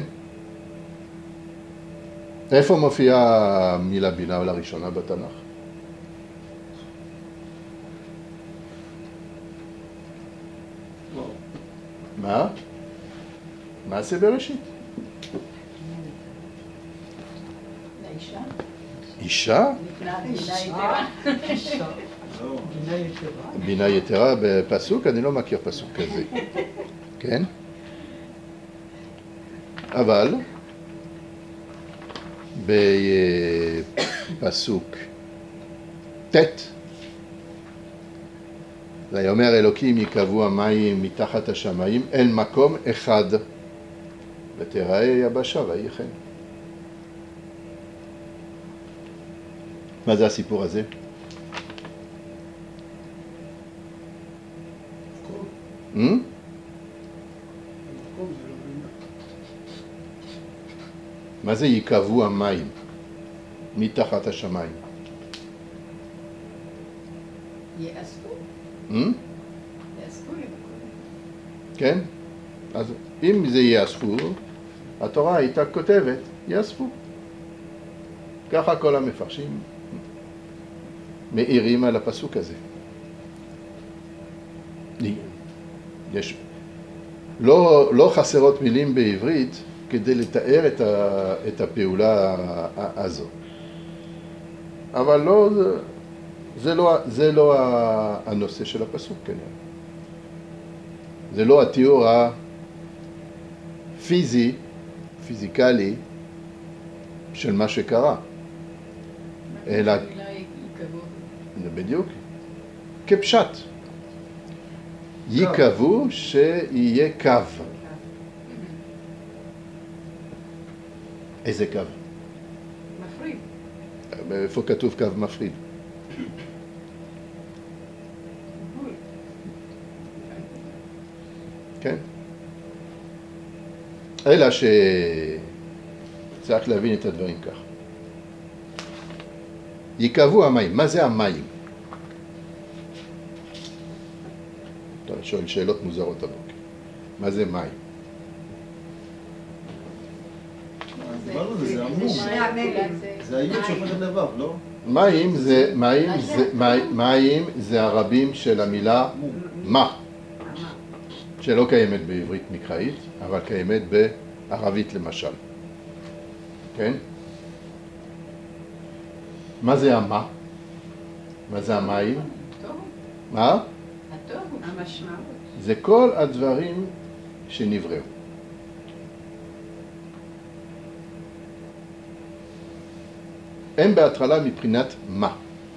איפה מופיעה המילה בינה לראשונה בתנ"ך? מה? מעשה בראשית. לאישה? אישה? בינה יתרה. לא. בינה יתרה. בינה יתרה בפסוק? אני לא מכיר פסוק כזה. כן? אבל בפסוק ט' ויאמר אלוקים יקבעו המים מתחת השמיים אל מקום אחד ותראה יבשה ויהי כן. מה זה הסיפור הזה? מקום זה לא בינה. מה זה יקבעו המים מתחת השמיים? יאספו? יאספו למקום. כן? אז אם זה יאספו, התורה הייתה כותבת, יאספו. ככה כל המפרשים מאירים על הפסוק הזה. יש, לא חסרות מילים בעברית כדי לתאר את הפעולה הזו. אבל לא, זה לא הנושא של הפסוק כנראה. זה לא התיאור פיזיקלי של מה שקרה. אלא, זה בדיוק, כפשט. יקבעו שיהיה קו. איזה קו? מפריד. איפה כתוב קו מפריד? גבול. כן? אלא שצריך להבין את הדברים כך. יקבעו המים. מה זה המים? אתה שואל שאלות מוזרות הבוקר. מה זה מים? דיברנו על זה, זה עמום. שני המלים. זה האיות שהופכת לבב, לא? מים זה הרבים של המילה מה, שלא קיימת בעברית מקראית, אבל קיימת בערבית למשל. כן? מה זה המה? מה זה המים? התוהו. מה? התוהו. המשמעות. זה כל הדברים שנבראו. הם בהתחלה מבחינת מה.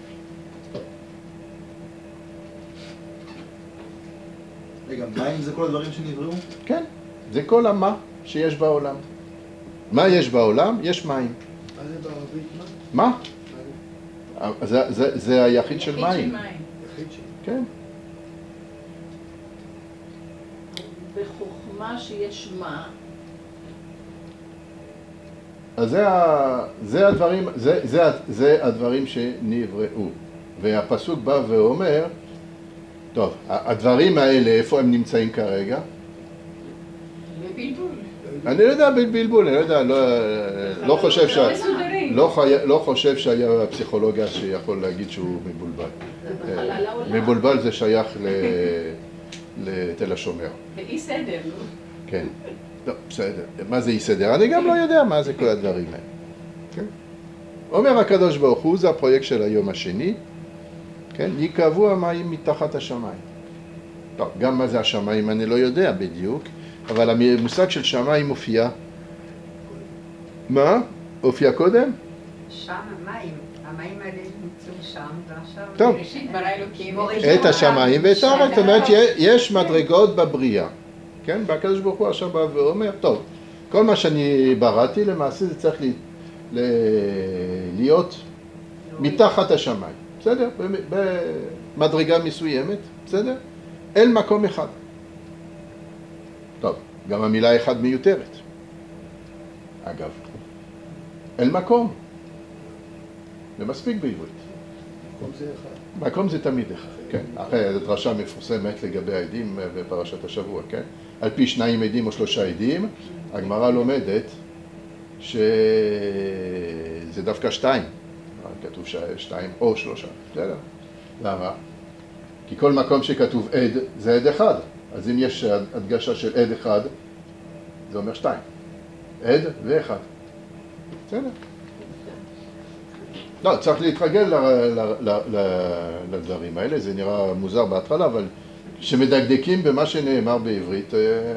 רגע, מים זה כל הדברים שנבראו? כן, זה כל המה שיש בעולם. מה יש בעולם? יש מים. מה זה בערבית מה? מה? זה היחיד של מים. יחיד שלי. כן. מה שיש מה. אז זה הדברים שנבראו. והפסוק בא ואומר, טוב, הדברים האלה, איפה הם נמצאים כרגע? בבלבול. אני לא יודע בלבול, אני לא יודע, לא חושב לא מסודרים. לא חושב שהיה פסיכולוגיה שיכול להגיד שהוא מבולבל. בחלל העולם. מבולבל זה שייך לתל השומר. באי סדר, נו. כן. לא, בסדר. מה זה אי סדר? אני גם לא יודע מה זה כל הדברים האלה. כן? אומר הקדוש ברוך הוא, זה הפרויקט של היום השני, כן? ייקבעו המים מתחת השמיים. טוב, גם מה זה השמיים אני לא יודע בדיוק, אבל המושג של שמיים מופיע. מה? הופיע קודם? שם המים. המים האלה נמצאו שם, ועכשיו... טוב. בראשית ברא אלוקים את השמיים ואת הארץ, זאת אומרת יש מדרגות בבריאה, כן? והקדוש ברוך הוא עכשיו בא ואומר, טוב, כל מה שאני בראתי למעשה זה צריך להיות מתחת השמיים, בסדר? במדרגה מסוימת, בסדר? אל מקום אחד. טוב, גם המילה אחד מיותרת. אגב, אל מקום. זה מספיק בעברית. מקום זה אחד. מקום זה תמיד אחד, כן. אחרי דרשה מפורסמת לגבי העדים בפרשת השבוע, כן? על פי 2 עדים או 3 עדים, הגמרא לומדת שזה דווקא 2. כתוב 2 או 3. בסדר? למה? כי כל מקום שכתוב עד זה עד אחד. אז אם יש הדגשה של עד אחד, זה אומר 2. עד ואחד. בסדר? לא, צריך להתרגל לדברים האלה, זה נראה מוזר בהתחלה, אבל שמדקדקים במה שנאמר בעברית.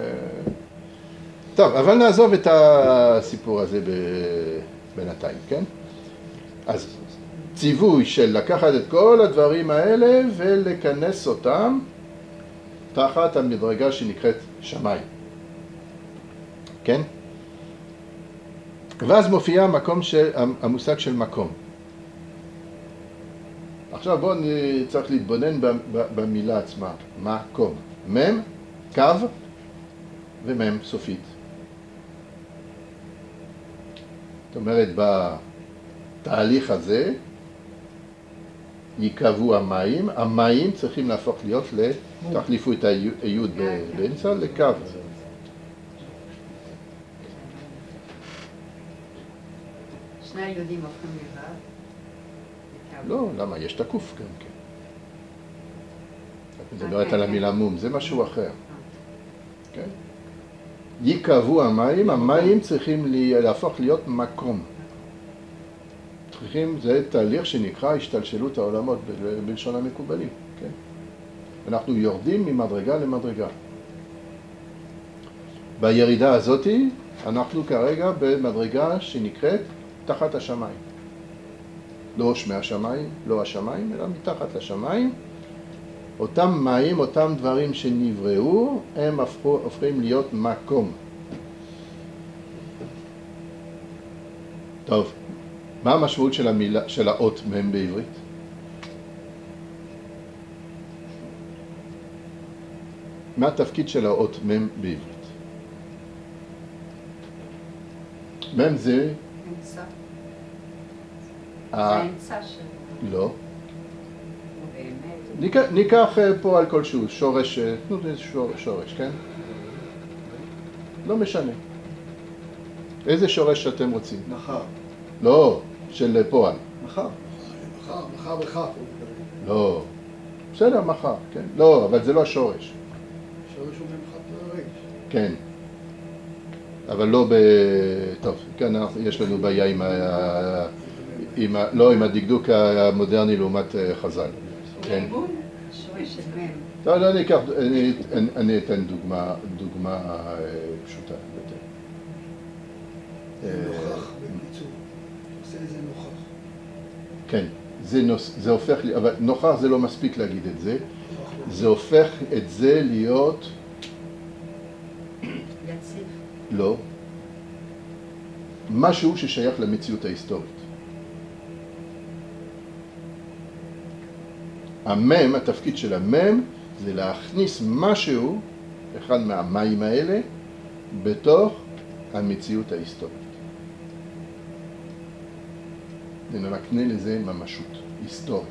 טוב, אבל נעזוב את הסיפור הזה בינתיים, כן? אז ציווי של לקחת את כל הדברים האלה ולכנס אותם תחת המדרגה שנקראת שמיים, כן? ואז מופיע המושג של מקום. עכשיו בואו צריך להתבונן במילה עצמה, מקום. מם, קו ומם סופית. זאת אומרת, בתהליך הזה ייקבעו המים, המים צריכים להפוך להיות, תחליפו את היוד באמצע, לקו. שני היהודים הופכים לבד. לא, למה? יש את הקוף גם כן. את מדברת על המילה מום, זה משהו אחר. כן? ייקבעו המים, המים צריכים להפוך להיות מקום. זה תהליך שנקרא השתלשלות העולמות בלשון המקובלים. כן? אנחנו יורדים ממדרגה למדרגה. בירידה הזאת אנחנו כרגע במדרגה שנקראת תחת השמיים. לא מהשמיים, לא השמיים, אלא מתחת לשמיים. אותם מים, אותם דברים שנבראו, הם הופכים להיות מקום. טוב, מה המשמעות של המילה, של האות מם בעברית? מה התפקיד של האות מם בעברית? מם זה... אמצע. זה האמצע שלו. לא. באמת. ניקח פה על כלשהו, שורש, תנו לי שורש, כן? לא משנה. איזה שורש שאתם רוצים? מחר. לא, של פועל. מחר. מחר בכף. לא. בסדר, מחר, כן? לא, אבל זה לא השורש. שורש הוא ממחת לרגש. כן. אבל לא טוב, כאן יש לנו בעיה עם הדקדוק המודרני לעומת חז"ל. כן. שורש של מם. לא, אני אתן דוגמה פשוטה. נוכח בקיצור. עושה איזה נוכח. כן, זה הופך, אבל נוכח זה לא מספיק להגיד את זה. זה הופך את זה להיות... יציב. לא. משהו ששייך למציאות ההיסטורית. המם, התפקיד של המם, זה להכניס משהו אחד מהמים האלה בתוך המציאות ההיסטורית. ונקנה לזה ממשות היסטורית.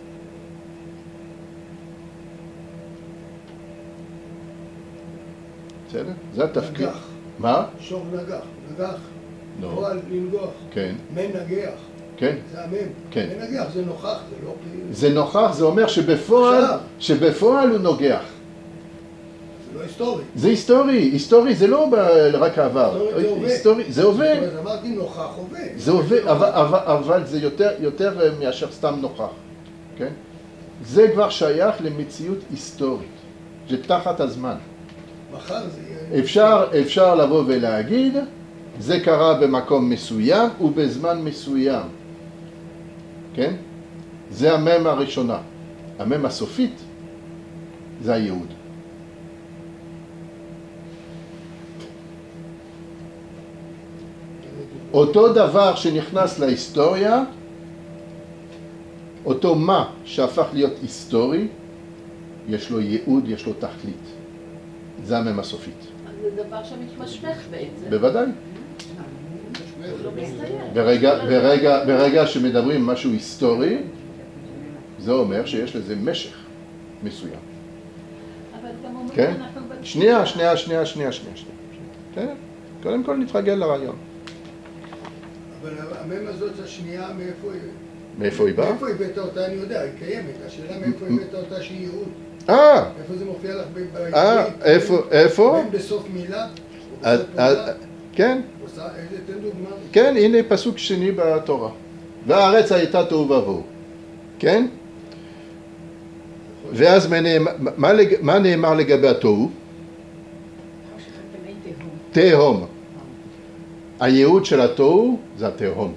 בסדר? זה התפקיד. נגח. מה? שור נגח. נגח. לא. פועל לנגוח. כן. מנגח. כן. זה המם. כן. מנגח זה נוכח, זה לא כאילו... זה נוכח, זה אומר שבפועל הוא נוגח. זה לא היסטורי. זה היסטורי, היסטורי זה לא רק העבר. היסטורי זה עובד. זאת אומרת, אמרתי נוכח עובד. זה עובד, אבל זה יותר מאשר סתם נוכח. כן? זה כבר שייך למציאות היסטורית. זה תחת הזמן. מחר זה יהיה... אפשר לבוא ולהגיד, זה קרה במקום מסוים ובזמן מסוים. כן? זה המם הראשונה. המם הסופית זה הייעוד. אותו דבר שנכנס להיסטוריה, אותו מה שהפך להיות היסטורי, יש לו ייעוד, יש לו תכלית. זה המם הסופית. אז זה דבר שמתמשך בעצם. בוודאי. הוא לא מסתיים. ברגע שמדברים משהו היסטורי, זה אומר שיש לזה משך מסוים. אבל גם אומרים כן? אנחנו... שנייה. כן? קודם כל נתרגל לרעיון. אבל המם הזאת השנייה, מאיפה היא? מאיפה היא באה? מאיפה הבאת אותה אני יודע, היא קיימת. השאלה מאיפה הבאת אותה שהיא ייעוד. איפה זה מופיע לך בעברית? איפה? מם בסוף מילה? כן. תן דוגמה. כן, הנה פסוק שני בתורה. והארץ הייתה תוהו ובוהו. כן? ואז מה נאמר לגבי התוהו? תהום. הייעוד של התוהו זה התהום.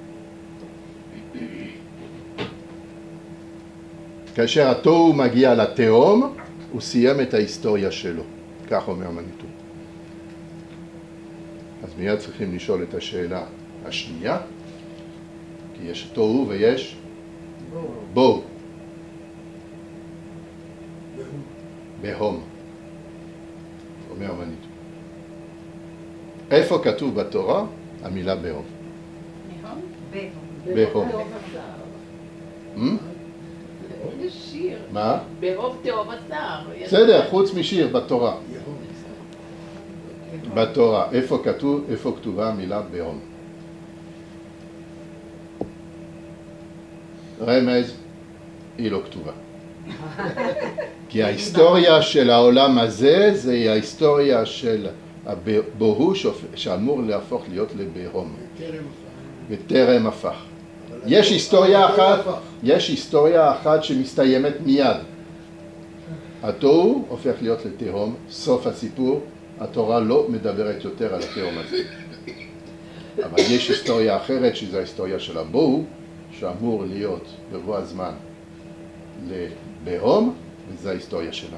כאשר התוהו מגיע לתהום, הוא סיים את ההיסטוריה שלו. כך אומר מניטו. אז מיד צריכים לשאול את השאלה השנייה, כי יש תוהו ויש בוהו. בהום. אומר מניטו. איפה כתוב בתורה המילה בהום? בהום. יש שיר. מה? ברוב תאוב השר. בסדר, חוץ משיר בתורה. בתורה, איפה כתובה המילה בהום? רמז, היא לא כתובה. כי ההיסטוריה של העולם הזה, זה ההיסטוריה של הבוהו שאמור להפוך להיות לבהום. וטרם הפך. יש היסטוריה אחת שמסתיימת מיד. התוהו הופך להיות לתהום, סוף הסיפור, התורה לא מדברת יותר על התהום הזה. אבל יש היסטוריה אחרת, שזו ההיסטוריה של הבוהו, שאמור להיות בבוא הזמן לבהום, וזו ההיסטוריה שלנו.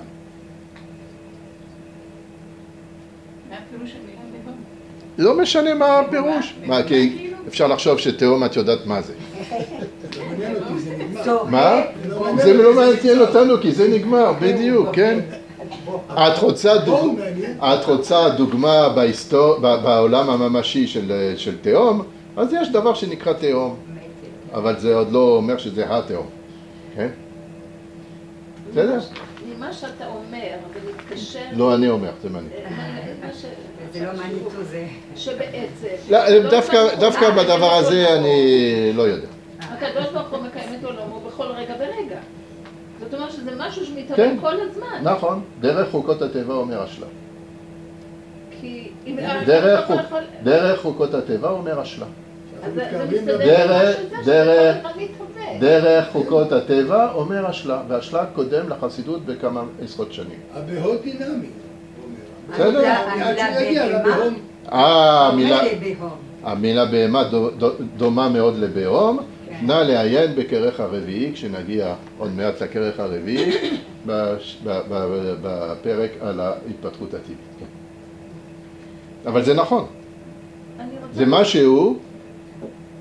מה הפירוש של מילה בהום? לא משנה מה הפירוש. מה, כי אפשר לחשוב שתהום את יודעת מה זה. מה? זה לא מעניין אותנו, כי זה נגמר, בדיוק, כן? את רוצה דוגמה בעולם הממשי של תהום, אז יש דבר שנקרא תהום, אבל זה עוד לא אומר שזה התהום, כן? בסדר? ממה שאתה אומר, ולהתקשר... לא, אני אומר, זה מעניין. זה לא מניטו, זה... שבעצם... דווקא בדבר הזה אני לא יודע. הקדוש ברוך הוא מקיים את עולמו בכל רגע ורגע. זאת אומרת שזה משהו שמתהווה כל הזמן. נכון, דרך חוקות הטבע אומר השלב. כי... דרך חוקות הטבע אומר השלב. אז זה מסתדר שזה מתהווה. דרך חוקות הטבע אומר השלב, והשלב קודם לחסידות בכמה עשרות שנים. הבהות דינמי. בסדר? המילה בהמה דומה מאוד לבהום. נא לעיין בכרך הרביעי, כשנגיע עוד מעט לכרך הרביעי, בפרק על ההתפתחות הטבעית. אבל זה נכון. זה משהו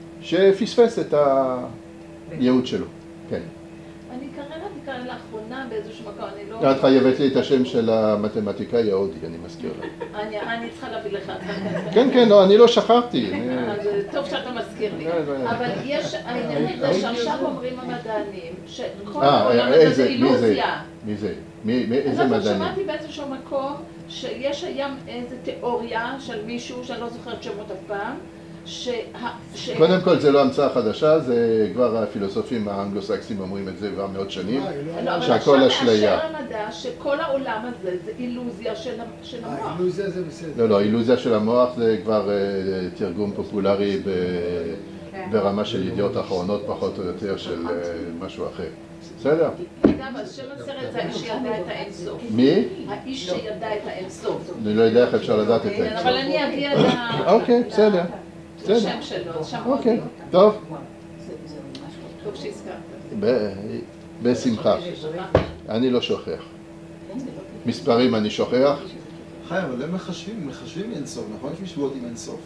שפספס את הייעוד שלו. כן. אני קראתי לאחרונה באיזשהו מקום, אני לא... את חייבת לי את השם של המתמטיקאי ההודי, אני מזכיר לך. אני צריכה להביא לך. כן, כן, לא, אני לא שכחתי. אז טוב שאתה מזכיר לי. אבל יש, העניין הזה שעכשיו אומרים המדענים, שכל העולם הזה זה אילוזיה. מי זה? אני איזה לא מדענים? שמעתי באיזשהו מקום שיש היה איזו תיאוריה של מישהו, שאני לא זוכרת שמות אף פעם, קודם כל זה לא המצאה חדשה, זה כבר הפילוסופים האנגלו-סקסים אומרים את זה כבר מאות שנים, שהכל אשליה. מאשר המדע שכל העולם הזה זה אילוזיה של המוח. אילוזיה זה בסדר. לא, אילוזיה של המוח זה כבר תרגום פופולרי ברמה של ידיעות אחרונות פחות או יותר של משהו אחר. בסדר? אגב, אז שם הסרט זה האיש שידע את האינסוף. מי? האיש שידע את האינסוף. אני לא יודע איך אפשר לדעת את האינסוף. אבל אני אגיע אוקיי, בסדר. לשם שלו, שם עוד אוקיי, טוב. טוב שהזכרת. בשמחה. אני לא שוכח. מספרים אני שוכח. חי, אבל הם מחשבים אינסוף, נכון? יש משוואות עם אינסוף.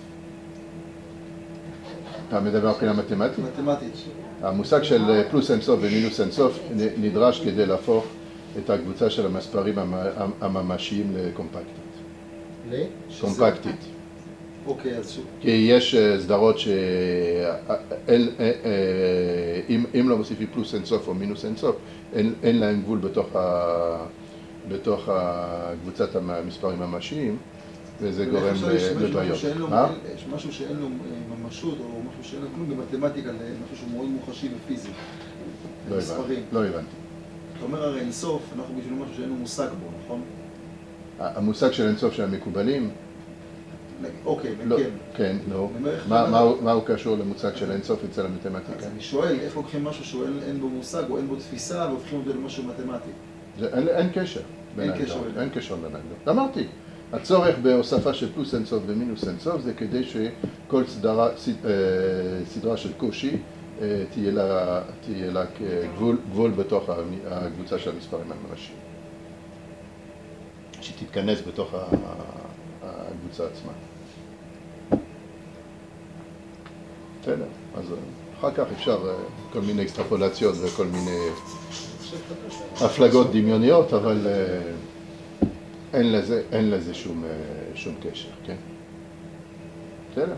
אתה מדבר מבחינה מתמטית? מתמטית. המושג של פלוס אינסוף ומינוס אינסוף נדרש כדי להפוך את הקבוצה של המספרים הממשיים לקומפקטית. קומפקטית. אוקיי, אז שוב. כי יש סדרות שאם לא מוסיפים פלוס אינסוף או מינוס אינסוף, אין להם גבול בתוך קבוצת המספרים הממשיים, וזה גורם לבעיות. יש משהו שאין לו ממשות, או משהו שאין לו כלום במתמטיקה, משהו שהוא מאוד מוחשי ופיזי. לא הבנתי. אתה אומר הרי אינסוף, אנחנו בשביל משהו שאין לו מושג בו, נכון? המושג של אינסוף של המקובלים, אוקיי, כן, לא. מה הוא קשור למושג של אינסוף אצל המתמטיקה? אז אני שואל, איך לוקחים משהו שאין בו מושג או אין בו תפיסה והופכים אותו למשהו מתמטי? אין קשר. אין קשר ביניהם. אמרתי, הצורך בהוספה של פלוס אינסוף ומינוס אינסוף זה כדי שכל סדרה של קושי תהיה לה גבול בתוך הקבוצה של המספרים הממשיים. שתתכנס בתוך הקבוצה עצמה. בסדר, אז אחר כך אפשר כל מיני אקסטרפולציות וכל מיני הפלגות דמיוניות, אבל אין לזה שום קשר, כן? בסדר.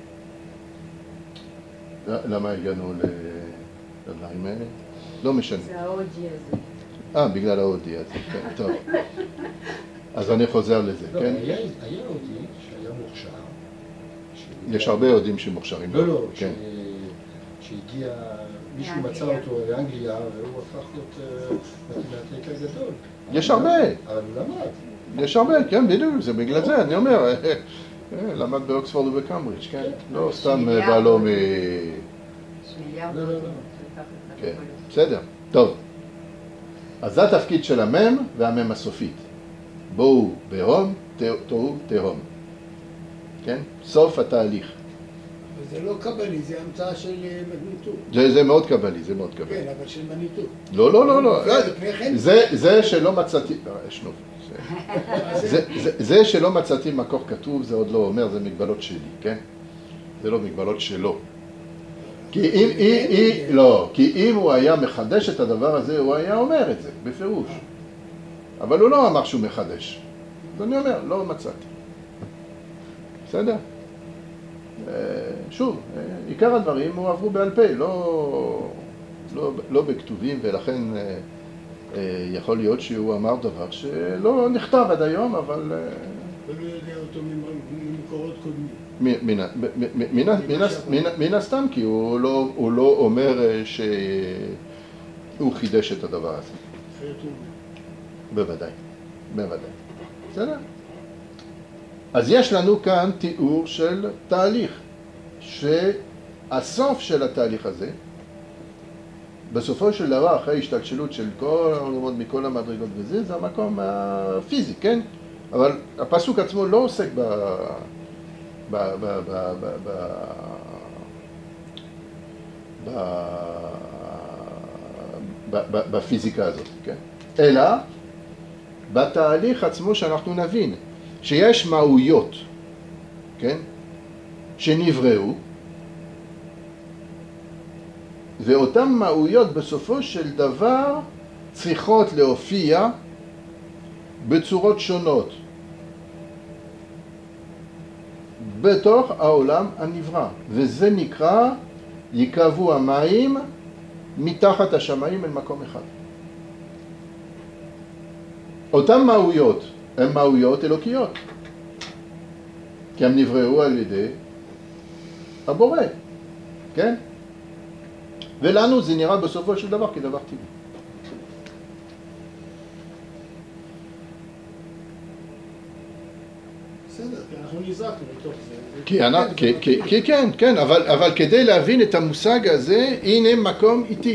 למה הגענו לדברים האלה? לא משנה. זה ההודי הזה. בגלל ההודי הזה, כן, טוב. אז אני חוזר לזה, כן? היה הודי שהיה מוכשר. יש הרבה הודים שמוכשרים. לא, שהגיע, מישהו מצא אותו לאנגליה והוא הפך להיות מתמטיקאי גדול. יש הרבה. אבל הוא למד. יש הרבה, כן, בדיוק, זה בגלל זה, אני אומר, למד באוקספורד ובקמברידג', כן? לא סתם בא לו מ... לא. כן, בסדר, טוב. אז זה התפקיד של המם והמם הסופית. בואו בהום, תוהו תהום. כן? סוף התהליך. אבל זה לא קבלי, זה המצאה של מניטו. זה מאוד קבלי, זה מאוד קבלי. כן, אבל של מניטו. לא. זה שלא מצאתי... שנוף. זה שלא מצאתי מקור כתוב, זה עוד לא אומר, זה מגבלות שלי, כן? זה לא מגבלות שלו. כי אם הוא היה מחדש את הדבר הזה, הוא היה אומר את זה, בפירוש. אבל הוא לא אמר שהוא מחדש. אז אני אומר, לא מצאתי. בסדר? שוב, עיקר הדברים הוא עברו בעל פה, לא בכתובים, ולכן יכול להיות שהוא אמר דבר שלא נכתב עד היום, אבל... ולא יודע אותו ממקורות קודמים. מן הסתם, כי הוא לא אומר שהוא חידש את הדבר הזה. בוודאי. בסדר? אז יש לנו כאן תיאור של תהליך, שהסוף של התהליך הזה, בסופו של דבר, אחרי השתלשלות של כל העולמות מכל המדרגות וזה, זה המקום הפיזי, כן? אבל הפסוק עצמו לא עוסק בפיזיקה הזאת, כן? אלא בתהליך עצמו שאנחנו נבין שיש מהויות, כן? שנבראו, ואותן מהויות בסופו של דבר צריכות להופיע בצורות שונות בתוך העולם הנברא, וזה נקרא יקבו המים מתחת השמיים אל מקום אחד. אותן מהויות הן מהויות אלוקיות, כי הם נבראו על ידי הבורא, כן? ולנו זה נראה בסופו של דבר כדבר טבעי. בסדר, כי אנחנו נזרקנו לתוך זה. כן, אבל כדי להבין את המושג הזה, הנה מקום איתי.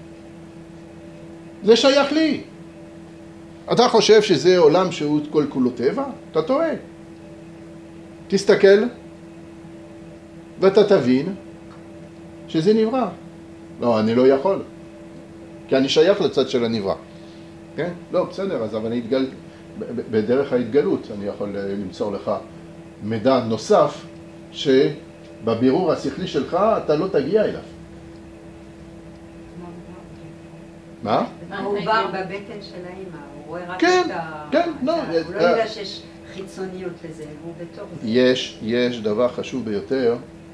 זה שייך לי. אתה חושב שזה עולם שהוא כל כולו טבע? אתה טועה. תסתכל ואתה תבין שזה נברא. לא, אני לא יכול, כי אני שייך לצד של הנברא. כן? לא, בסדר, אז אבל בדרך ההתגלות אני יכול למצוא לך מידע נוסף שבבירור השכלי שלך אתה לא תגיע אליו. מה? הוא עובר בבטן של האמא, הוא רואה רק כן, את ה... כן, לא. הוא לא יודע שיש חיצוניות לזה, הוא בתוך זה. יש דבר חשוב ביותר,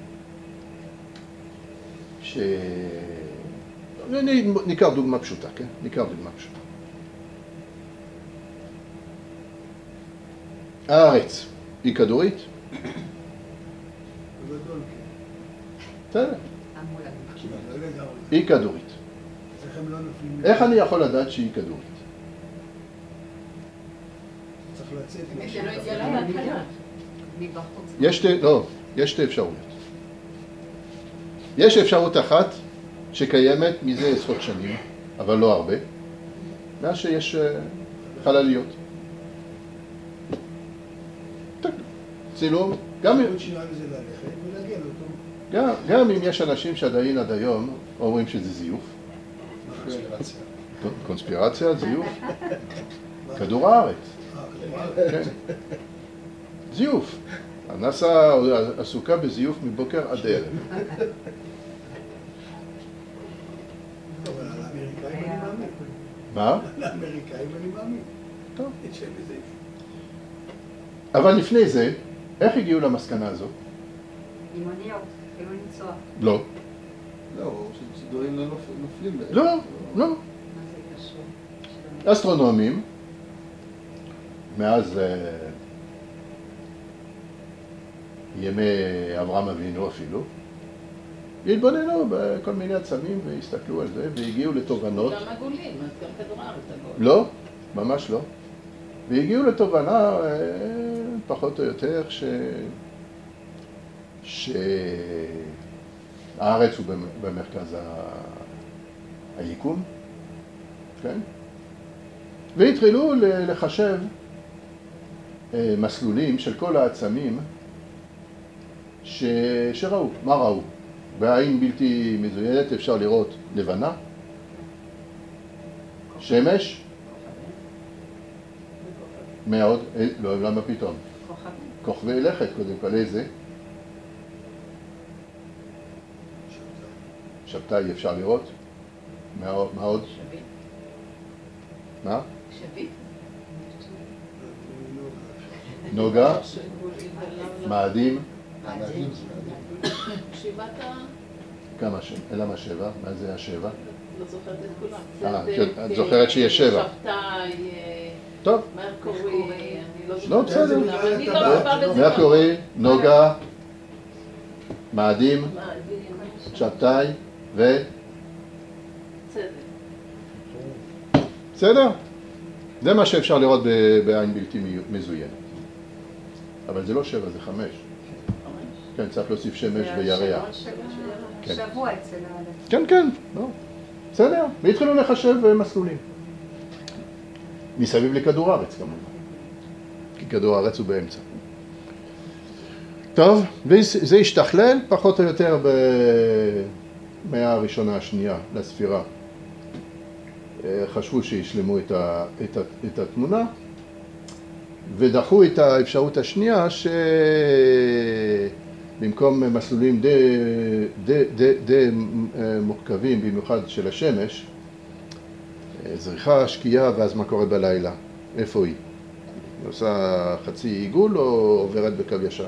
ניקח דוגמה פשוטה, כן? ניקח דוגמה פשוטה. הארץ היא כדורית? בגדול, בסדר. אמרו לנו. כן. לא לגמרי. היא כדורית. אז איך הם לא נופלים? איך אני יכול לדעת שהיא כדורית? צריך לצאת זה לא התגלה בהתחלה. מבחוץ. יש שתי אפשרויות. יש אפשרות אחת שקיימת מזה עשרות שנים, אבל לא הרבה, מאז שיש חלליות. צילום, גם שלנו זה ללכת ולהגיע לאותו... גם אם יש אנשים שעדיין עד היום אומרים שזה זיוף. קונספירציה. קונספירציה, זיוף. כדור הארץ. כן. זיוף. הנאס"א עסוקה בזיוף מבוקר עד ערב. אבל על האמריקאים אני מאמין. מה? לאמריקאים אני מאמין. טוב. את שם בזה. אבל לפני זה, איך הגיעו למסקנה הזו? עם אוניות, כאילו לנסוע. לא. לא, שדברים לא נופלים. לא, לא. מה זה קשור? אסטרונומים, מאז ימי אברהם אבינו אפילו, התבוננו בכל מיני עצמים והסתכלו על זה והגיעו לתובנות. גם עגולים, אז גם כדור הארץ עגול. לא, ממש לא. והגיעו לתובנה פחות או יותר שהארץ הוא במרכז היקום, כן? והתחילו לחשב מסלולים של כל העצמים שראו. מה ראו? בעין בלתי מזוינת אפשר לראות לבנה, שמש, מאוד, לא, למה פתאום? כוכבים. כוכבי לכת קודם כל, איזה? שבתאי אפשר לראות? מה עוד? שביט. מה? שביט. נוגה, מאדים, מאדים זה מאדים. שבעת כמה שם? למה 7? מה זה השבע? לא זוכרת את כולם. את זוכרת שיש 7. שבתאי, טוב, מרקורי, אני לא לא, בסדר. אני לא טובה בזה. מרקורי, נוגה, מאדים, שבתאי ו... בסדר. בסדר? זה מה שאפשר לראות בעין בלתי מזוינת. אבל זה לא 7, זה 5. כן, צריך להוסיף שמש וירח. כן. שבוע אצל האלף. כן, כן, לא. בסדר, והתחילו לחשב מסלולים. מסביב לכדור הארץ כמובן. כי כדור הארץ הוא באמצע. טוב, וזה השתכלל פחות או יותר במאה הראשונה השנייה לספירה. חשבו שישלמו את התמונה, ודחו את האפשרות השנייה שבמקום מסלולים די מורכבים, במיוחד של השמש, זריחה, שקיעה, ואז מה קורה בלילה? איפה היא? היא עושה חצי עיגול או עוברת בקו ישר?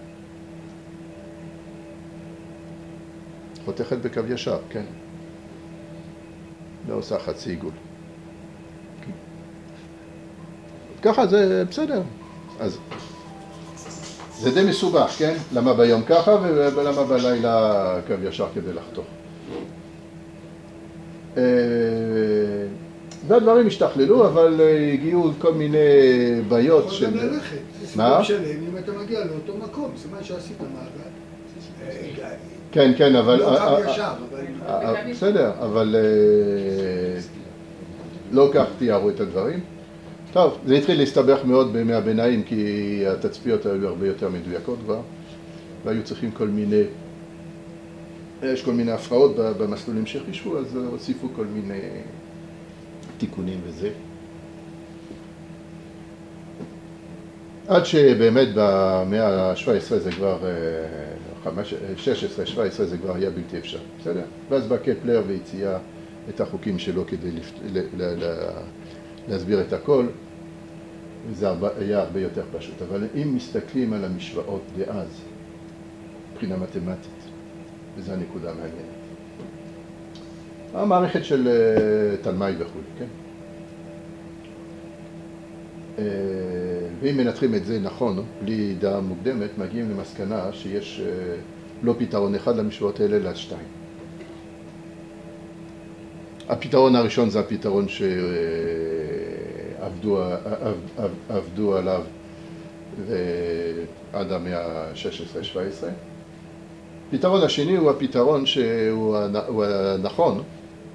חותכת בקו ישר, כן. לא עושה חצי עיגול. ככה זה בסדר. אז זה די מסובך, כן? למה ביום ככה ולמה בלילה קו ישר כדי לחתוך. והדברים השתכללו, אבל הגיעו כל מיני בעיות של... יכול גם ללכת, זה סיפור שלם, אם אתה מגיע לאותו מקום, סימן שעשית מעגל. כן, כן, אבל... לא קו ישר, אבל... בסדר, אבל לא כך תיארו את הדברים. טוב, זה התחיל להסתבך מאוד בימי הביניים, כי התצפיות היו הרבה יותר מדויקות כבר, והיו צריכים כל מיני... יש כל מיני הפרעות במסלולים שחישבו, אז הוסיפו כל מיני תיקונים וזה. עד שבאמת במאה ה-17 זה כבר, 16-17 זה כבר היה בלתי אפשר, בסדר? ואז בא קפלר והציע את החוקים שלו כדי להסביר את הכל, וזה היה הרבה יותר פשוט. אבל אם מסתכלים על המשוואות דאז, מבחינה מתמטית, וזו הנקודה המעניינת. המערכת של תלמי וכו', כן? ואם מנתחים את זה נכון, בלי דעה מוקדמת, מגיעים למסקנה שיש לא פתרון אחד למשוואות האלה, אלא שתיים. הפתרון הראשון זה הפתרון שעבדו עליו עד המאה ה-16-17. הפתרון השני הוא הפתרון שהוא הנכון,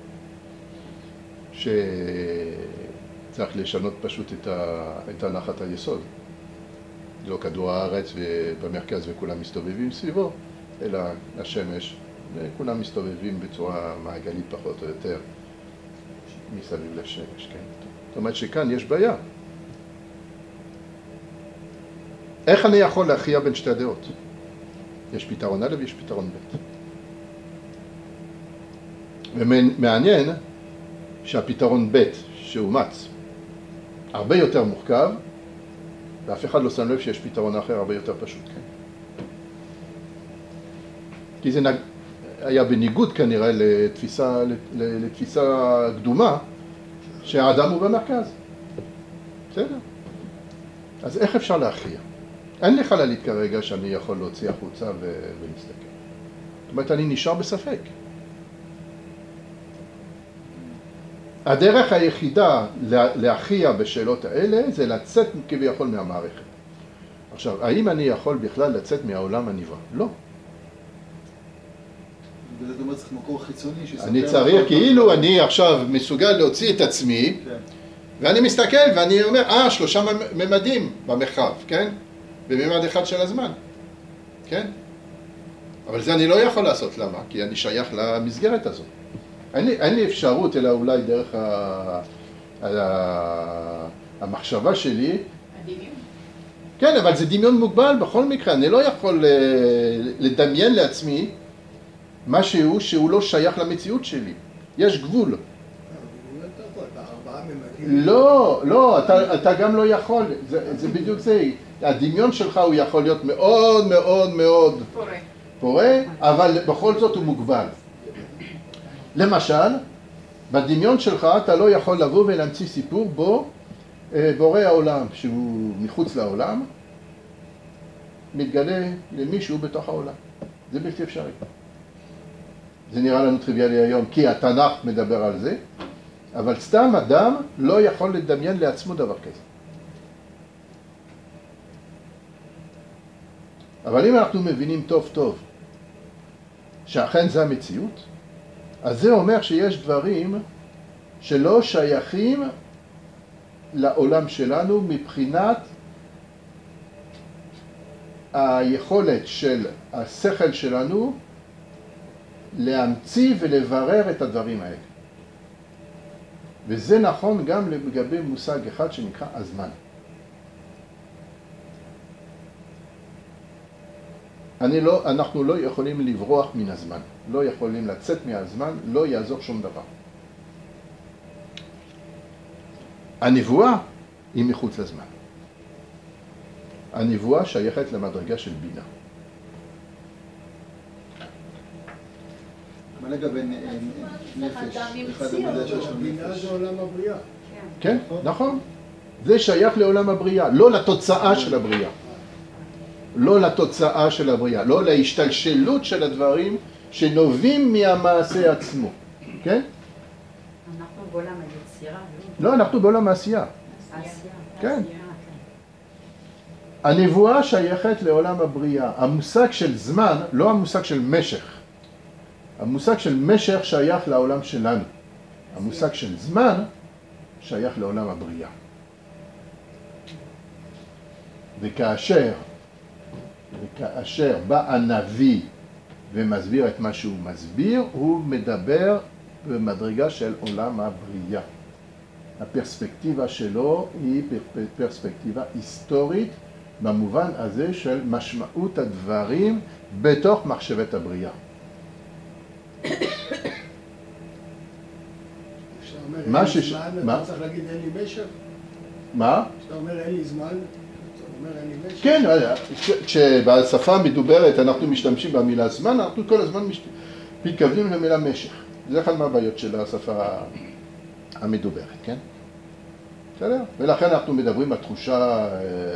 שצריך לשנות פשוט את הנחת היסוד. לא כדור הארץ ובמרכז וכולם מסתובבים סביבו, אלא השמש, וכולם מסתובבים בצורה מעגלית פחות או יותר מסביב לשמש, כן? זאת אומרת שכאן יש בעיה. איך אני יכול להכריע בין שתי הדעות? יש פתרון א' ויש פתרון ב'. ומעניין שהפתרון ב' שאומץ הרבה יותר מורכב, ואף אחד לא שם לב שיש פתרון אחר הרבה יותר פשוט, כן? כי זה היה בניגוד כנראה לתפיסה קדומה שהאדם הוא במרכז. בסדר? אז איך אפשר להכריע? אין לי חללית כרגע שאני יכול להוציא החוצה ולהסתכל. זאת אומרת, אני נשאר בספק. הדרך היחידה להכריע בשאלות האלה זה לצאת כביכול מהמערכת. עכשיו, האם אני יכול בכלל לצאת מהעולם הנברא? לא. וזה אומר צריך מקור חיצוני אני צריך, כאילו אני עכשיו מסוגל להוציא את עצמי, ואני מסתכל ואני אומר, 3 ממדים במרחב, כן? בממד אחד של הזמן, כן? אבל זה אני לא יכול לעשות, למה? כי אני שייך למסגרת הזאת. אין לי אפשרות, אלא אולי דרך המחשבה שלי. הדמיון. כן, אבל זה דמיון מוגבל בכל מקרה. אני לא יכול לדמיין לעצמי משהו שהוא לא שייך למציאות שלי. יש גבול. לא, אתה גם לא יכול. זה בדיוק זה. הדמיון שלך הוא יכול להיות מאוד מאוד מאוד פורה, אבל בכל זאת הוא מוגבל. למשל, בדמיון שלך אתה לא יכול לבוא ולהמציא סיפור בו בורא העולם, שהוא מחוץ לעולם, מתגלה למישהו בתוך העולם. זה בלתי אפשרי. זה נראה לנו טריוויאלי היום, כי התנ"ך מדבר על זה, אבל סתם אדם לא יכול לדמיין לעצמו דבר כזה. אבל אם אנחנו מבינים טוב טוב שאכן זה המציאות, אז זה אומר שיש דברים שלא שייכים לעולם שלנו מבחינת היכולת של השכל שלנו להמציא ולברר את הדברים האלה. וזה נכון גם לגבי מושג אחד שנקרא הזמן. אנחנו לא יכולים לברוח מן הזמן, לא יכולים לצאת מהזמן, לא יעזור שום דבר. הנבואה היא מחוץ לזמן. הנבואה שייכת למדרגה של בינה. מה לגבי נפש? אחד המדע שיש לנו בינה נפש. זה עולם הבריאה. כן, נכון. זה שייך לעולם הבריאה, לא לתוצאה של הבריאה. לא לתוצאה של הבריאה, לא להשתלשלות של הדברים שנובעים מהמעשה עצמו. כן? אנחנו בעולם היצירה, לא, אנחנו בעולם העשייה. העשייה. כן. הנבואה שייכת לעולם הבריאה. המושג של זמן, לא המושג של משך. המושג של משך שייך לעולם שלנו. המושג של זמן שייך לעולם הבריאה. וכאשר בא הנביא ומסביר את מה שהוא מסביר, הוא מדבר במדרגה של עולם הבריאה. הפרספקטיבה שלו היא פרספקטיבה היסטורית, במובן הזה של משמעות הדברים בתוך מחשבת הבריאה. כשאתה אומר מה אין לי שש- זמן, מה? אתה צריך להגיד אין לי משך? מה? כשאתה אומר אין לי זמן, אתה אומר אין לי משך? כן, כשבשפה המדוברת אנחנו משתמשים במילה זמן, אנחנו כל הזמן מתכוונים למילה משך. זה אחד מהבעיות של השפה המדוברת, כן? בסדר? ולכן אנחנו מדברים על תחושה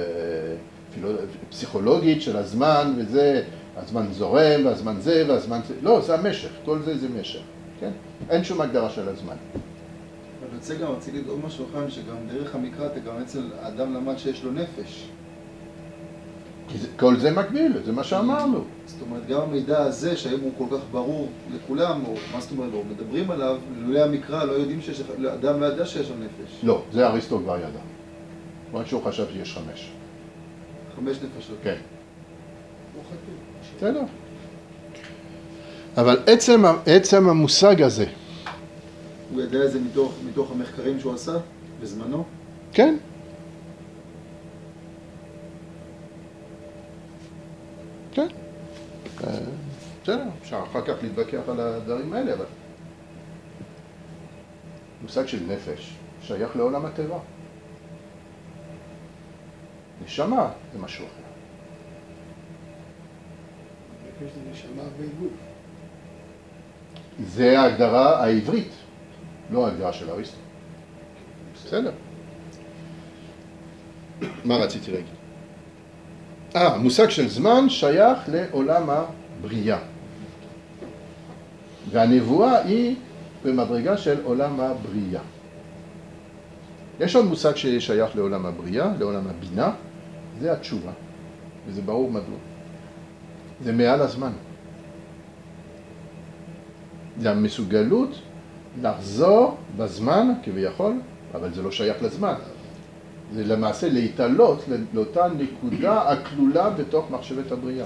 פסיכולוגית של הזמן, וזה, הזמן זורם, והזמן זה, והזמן זה, לא, זה המשך, כל זה זה משך, כן? אין שום הגדרה של הזמן. אבל רוצה גם להגיד עוד משהו אחר, שגם דרך המקרא אתה גם אצל האדם למד שיש לו נפש. כי כל זה מקביל, זה מה שאמרנו. זאת אומרת, גם המידע הזה, שהיום הוא כל כך ברור לכולם, או מה זאת אומרת, או מדברים עליו, לולא המקרא לא יודעים שיש, אדם לא ידע שיש לו נפש. לא, זה אריסטו כבר ידע. רק שהוא חשב שיש 5. 5 נפשות. כן. הוא חתום. בסדר. אבל עצם המושג הזה, הוא ידע את זה מתוך המחקרים שהוא עשה בזמנו? כן? כן. בסדר, אפשר אחר כך להתווכח על הדברים האלה, אבל מושג של נפש שייך לעולם הטבע. נשמה זה משהו אחר. נפש זה נשמה וגוף. זה ההגדרה העברית, לא ההגדרה של אריסטו. בסדר. מה רציתי להגיד? המושג של זמן שייך לעולם הבריאה. והנבואה היא במדרגה של עולם הבריאה. יש עוד מושג ששייך לעולם הבריאה, לעולם הבינה, זה התשובה. וזה ברור מדוע. זה מעל הזמן. זה המסוגלות לחזור בזמן כביכול, אבל זה לא שייך לזמן. זה למעשה להתעלות לאותה נקודה הכלולה בתוך מחשבת הבריאה.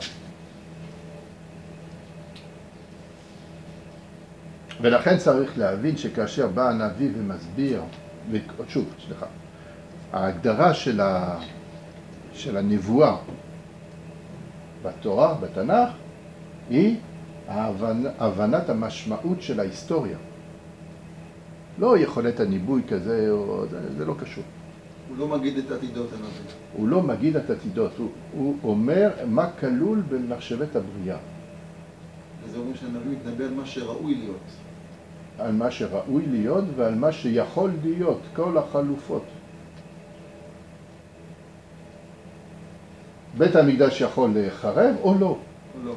ולכן צריך להבין שכאשר בא הנביא ומסביר, שוב, סליחה, ההגדרה של הנבואה בתורה, בתנ"ך, היא הבנת המשמעות של ההיסטוריה. לא יכולת הניבוי כזה, זה לא קשור. הוא לא מגיד את עתידות הנביא. הוא לא מגיד את עתידות, הוא אומר מה כלול במחשבת הבריאה. וזה אומר שהנביא מתנבא על מה שראוי להיות. על מה שראוי להיות ועל מה שיכול להיות, כל החלופות. בית המקדש יכול להיחרב או לא? או לא.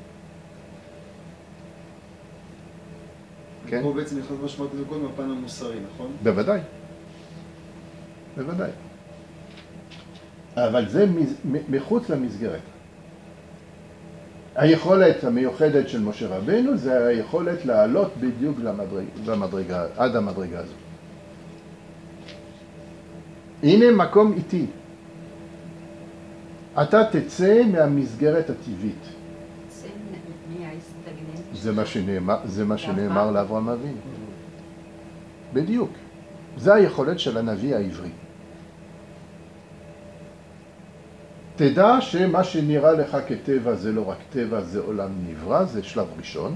כן. פה בעצם נכנס משמעות את זה קודם מהפן המוסרי, נכון? בוודאי. בוודאי. אבל זה מחוץ למסגרת. היכולת המיוחדת של משה רבנו זה היכולת לעלות בדיוק למדרגה, עד המדרגה הזו. הנה מקום איתי. אתה תצא מהמסגרת הטבעית. זה מההסתגנות. זה מה שנאמר לאברהם אבינו. בדיוק. זה היכולת של הנביא העברי. תדע שמה שנראה לך כטבע זה לא רק טבע, זה עולם נברא, זה שלב ראשון.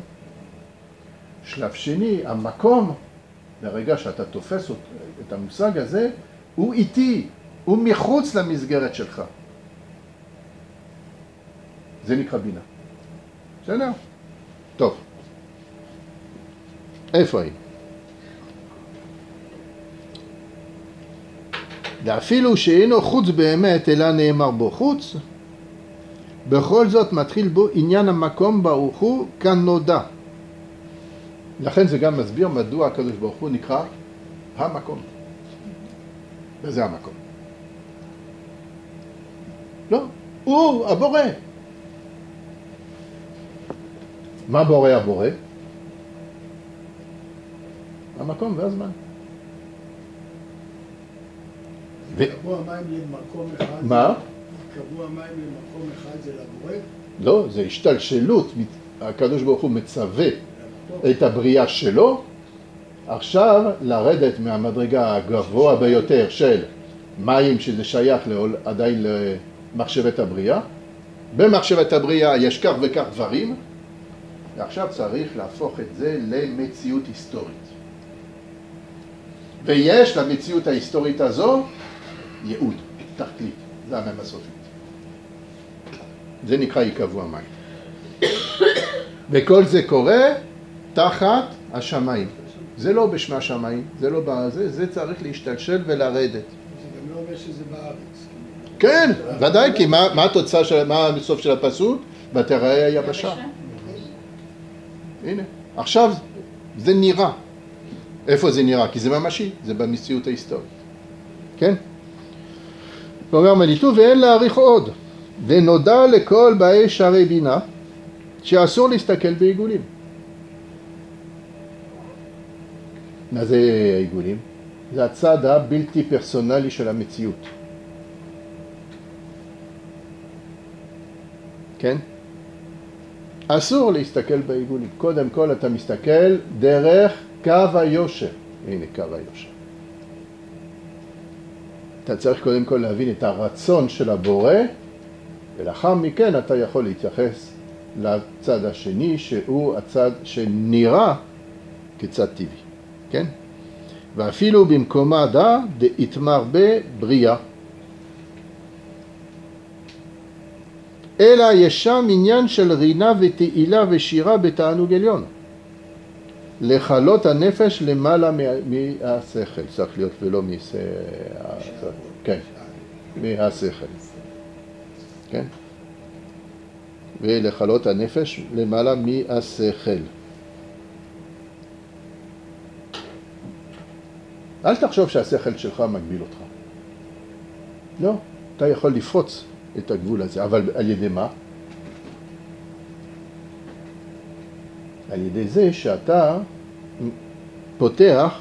שלב שני, המקום, ברגע שאתה תופס את המושג הזה, הוא איתי, הוא מחוץ למסגרת שלך. זה נקרא בינה. בסדר? טוב. איפה היא? ואפילו שאינו חוץ באמת, אלא נאמר בו חוץ, בכל זאת מתחיל בו עניין המקום ברוך הוא כנודע. לכן זה גם מסביר מדוע הקדוש ברוך הוא נקרא המקום. וזה המקום. לא, הוא הבורא. מה בורא הבורא? המקום והזמן. קבעו המים למקום אחד. מה? קבעו המים למקום אחד זה לבורא? לא, זה השתלשלות. הקדוש ברוך הוא מצווה את הבריאה שלו, עכשיו לרדת מהמדרגה הגבוה ביותר של מים שזה שייך עדיין למחשבת הבריאה. במחשבת הבריאה יש כך וכך דברים, ועכשיו צריך להפוך את זה למציאות היסטורית. ויש למציאות ההיסטורית הזו ייעוד, תכלית, זה המם הסופית. זה נקרא יקבעו המים. וכל זה קורה תחת השמיים. זה לא בשמי השמיים, זה לא בזה, זה צריך להשתלשל ולרדת. זה גם לא אומר שזה בארץ. כן, ודאי, כי מה התוצאה, מה הסוף של הפסוק? ותראה היבשה. הנה, עכשיו זה נראה. איפה זה נראה? כי זה ממשי, זה במציאות ההיסטורית. כן? ואומר מניטו, ואין להאריך עוד. ונודע לכל באי שערי בינה, שאסור להסתכל בעיגולים. מה זה העיגולים? זה הצד הבלתי פרסונלי של המציאות. כן? אסור להסתכל בעיגולים. קודם כל אתה מסתכל דרך קו היושר. הנה קו היושר. אתה צריך קודם כל להבין את הרצון של הבורא, ולאחר מכן אתה יכול להתייחס לצד השני, שהוא הצד שנראה כצד טבעי. כן? ואפילו במקומה דא דאיתמר בבריאה. אלא יש שם עניין של רינה ותהילה ושירה בתענוג עליון. לחלות הנפש למעלה מהשכל. צריך להיות ולא כן, מהשכל. כן? ולחלות הנפש למעלה מהשכל. אל תחשוב שהשכל שלך מגביל אותך. לא, אתה יכול לפרוץ את הגבול הזה, אבל על ידי מה? על ידי זה שאתה פותח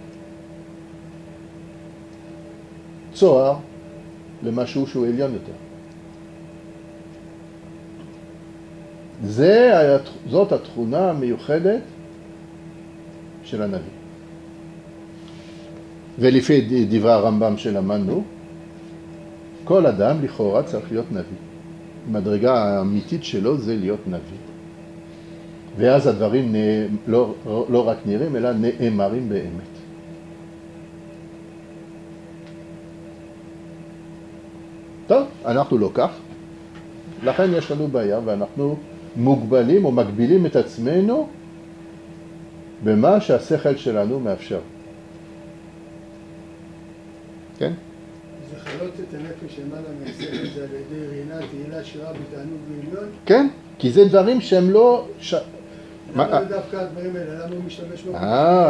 צוהר למשהו שהוא עליון יותר. זאת התכונה המיוחדת של הנביא. ולפי דברי הרמב"ם שלמדנו, כל אדם לכאורה צריך להיות נביא. המדרגה האמיתית שלו זה להיות נביא. ואז הדברים לא רק נראים, אלא נאמרים באמת. טוב, אנחנו לא כך. לכן יש לנו בעיה, ואנחנו מוגבלים או מגבילים את עצמנו במה שהשכל שלנו מאפשר. כן? זה חלות את הנפש למעלה מהשכל, זה על ידי רינה, תהילה, שירה בתענוג ועליון? כן, כי זה דברים שהם לא... למה דווקא הדברים האלה? למה הוא משתמש בו?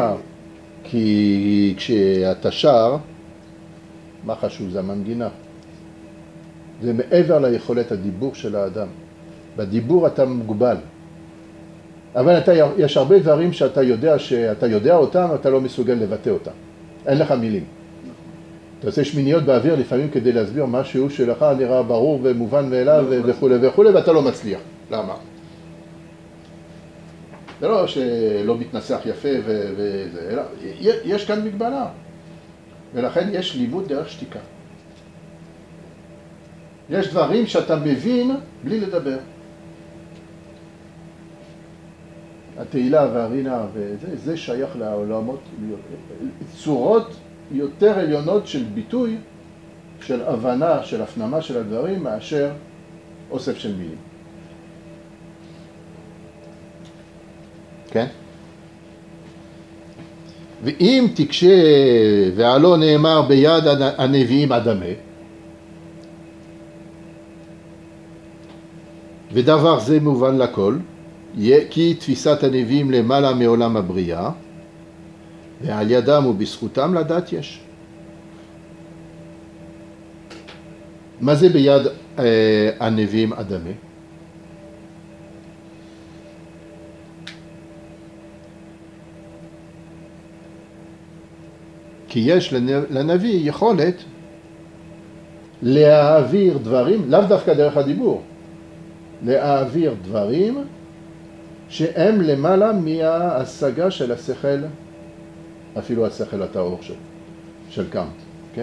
כי כשאתה שר, מה חשוב? זה המנגינה. זה מעבר ליכולת הדיבור של האדם. בדיבור אתה מוגבל. אבל יש הרבה דברים שאתה יודע אותם, אתה לא מסוגל לבטא אותם. אין לך מילים. אתה עושה שמיניות באוויר לפעמים כדי להסביר משהו שלך נראה ברור ומובן מאליו וכו' וכו', ואתה לא מצליח. למה? זה לא שלא מתנסח יפה וזה, אלא יש כאן מגבלה. ולכן יש לימוד דרך שתיקה. יש דברים שאתה מבין בלי לדבר. התהילה והרינה וזה, זה שייך לעולמות, צורות יותר עליונות של ביטוי, של הבנה, של הפנמה של הדברים, מאשר אוסף של מילים. כן? ואם תקשה ועלו נאמר ביד הנביאים אדמה, ודבר זה מובן לכל, כי תפיסת הנביאים למעלה מעולם הבריאה, ועל ידם ובזכותם לדעת יש. מה זה ביד הנביאים אדמה? כי יש לנביא יכולת להעביר דברים, לאו דווקא דרך הדיבור, להעביר דברים שהם למעלה מההשגה של השכל, אפילו השכל הטהור של קאנט, כן?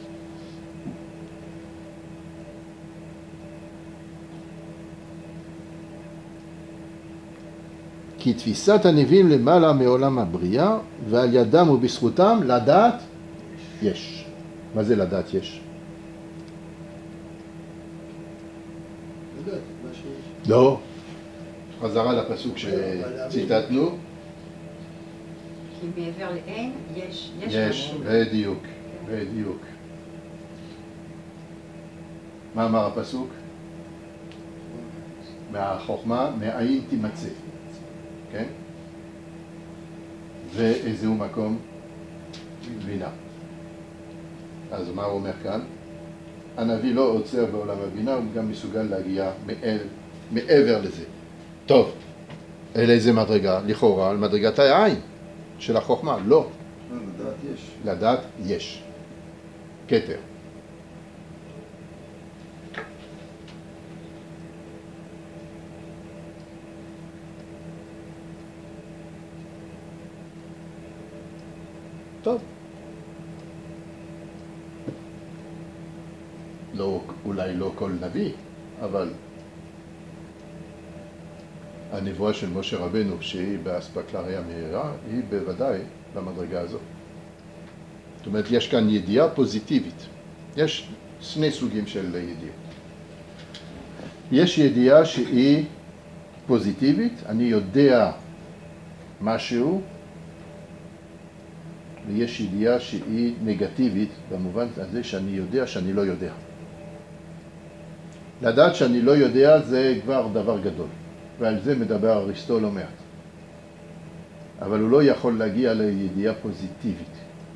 כי תפיסת הנביאים למעלה מעולם הבריאה, ועל ידם ובזכותם לדעת יש. מה זה לדעת יש? לדעת, מה שיש. לא. חזרה לפסוק שציטטנו. כי מעבר לאין יש, בדיוק, בדיוק. מה אמר הפסוק? מהחוכמה, מאין תימצא. כן? ואיזהו מקום? בינה. אז מה הוא אומר כאן? הנביא לא עוצר בעולם הבינה, הוא גם מסוגל להגיע מעבר לזה. טוב, אל איזה מדרגה? לכאורה, על מדרגת העין של החוכמה. לא. לדעת יש. לדעת יש. כתר. טוב. לא, אולי לא כל נביא, אבל הנבואה של משה רבנו, שהיא באספקלריה מהירה, היא בוודאי במדרגה הזאת. זאת אומרת, יש כאן ידיעה פוזיטיבית. יש שני סוגים של ידיעה. יש ידיעה שהיא פוזיטיבית, אני יודע משהו, ויש ידיעה שהיא נגטיבית, במובן הזה שאני יודע שאני לא יודע. לדעת שאני לא יודע זה כבר דבר גדול, ועל זה מדבר אריסטו לא מעט. אבל הוא לא יכול להגיע לידיעה פוזיטיבית.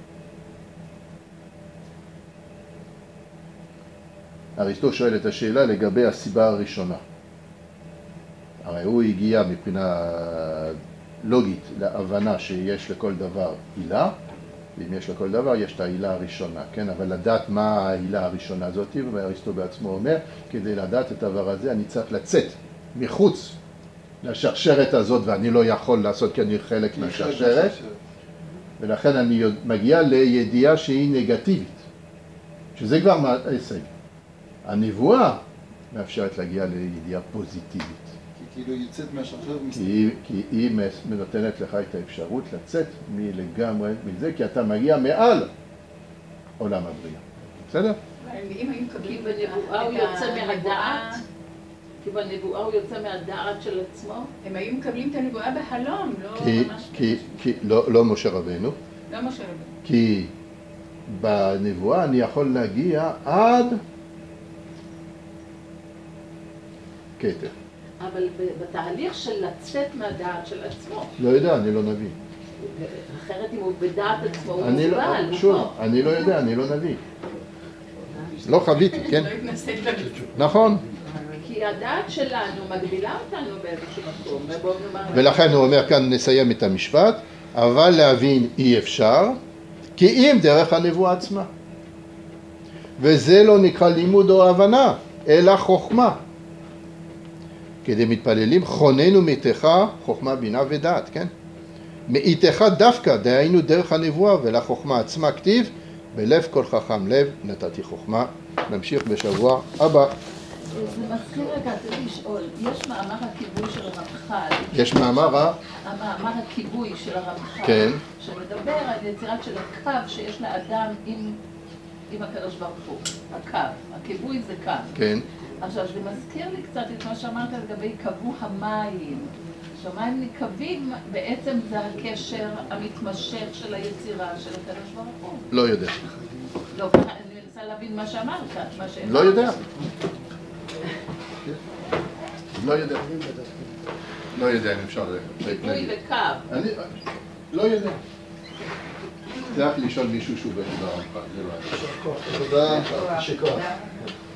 אריסטו שואל את השאלה לגבי הסיבה הראשונה. הרי הוא הגיע מבחינה לוגית להבנה שיש לכל דבר עילה, ואם יש לכל דבר יש את העילה הראשונה, כן? אבל לדעת מה העילה הראשונה הזאת, ואריסטו בעצמו אומר, כדי לדעת את הדבר הזה אני צריך לצאת מחוץ לשרשרת הזאת, ואני לא יכול לעשות כי אני חלק מהשרשרת, ולכן אני מגיע לידיעה שהיא נגטיבית, שזה כבר הישג. הנבואה מאפשרת להגיע לידיעה פוזיטיבית. כי כאילו יוצאת מהשרשרת כי היא נותנת לך את האפשרות לצאת מלגמרי מזה, כי אתה מגיע מעל עולם הבריאה. בסדר? אם היו מקבלים בנבואה הוא יוצא מהדעת, כי בנבואה הוא יוצא מהדעת של עצמו. הם היו מקבלים את הנבואה בחלום, לא ממש... לא משה רבנו. לא משה רבנו. כי בנבואה אני יכול להגיע עד כתר. אבל בתהליך של לצאת מהדעת של עצמו. לא יודע, אני לא נביא. אחרת אם הוא בדעת עצמו הוא אני לא, מוגבל, שוב, נכון? אני לא יודע, אני לא נביא. לא חוויתי, כן? לא התנסית בזה. נכון. כי הדעת שלנו מגבילה אותנו באיזשהו מקום. ובואו נאמר... ולכן הוא אומר כאן, נסיים את המשפט, אבל להבין אי אפשר, כי אם דרך הנבואה עצמה. וזה לא נקרא לימוד או הבנה, אלא חוכמה. כדי מתפללים, חוננו מאיתך חוכמה, בינה ודעת, כן? מאיתך דווקא, דהיינו דרך הנבואה ולחוכמה עצמה כתיב, בלב כל חכם לב נתתי חוכמה. נמשיך בשבוע הבא. זה מזכיר רגע, צריך לשאול, יש מאמר הכיבוי של הרמח"ל. יש מאמר, המאמר הכיבוי של הרמח"ל. כן. שמדבר על יצירת של הקו שיש לאדם עם הקדוש ברוך הוא. הקו. הכיבוי זה קו. כן. עכשיו, זה מזכיר לי קצת את מה שאמרת לגבי קבו המים. שהמים נקבים, בעצם זה הקשר המתמשך של היצירה של הקדוש ברוך הוא. לא יודע. לא, אני מנסה להבין מה שאמרת, מה שאמרת. לא יודע. לא יודע. לא יודע אם אפשר כיבוי להגיד. וקו. אני לא יודע. צריך לשאול מישהו שהוא ברמח"ל, זה לא יודע. תודה. יישר כוח.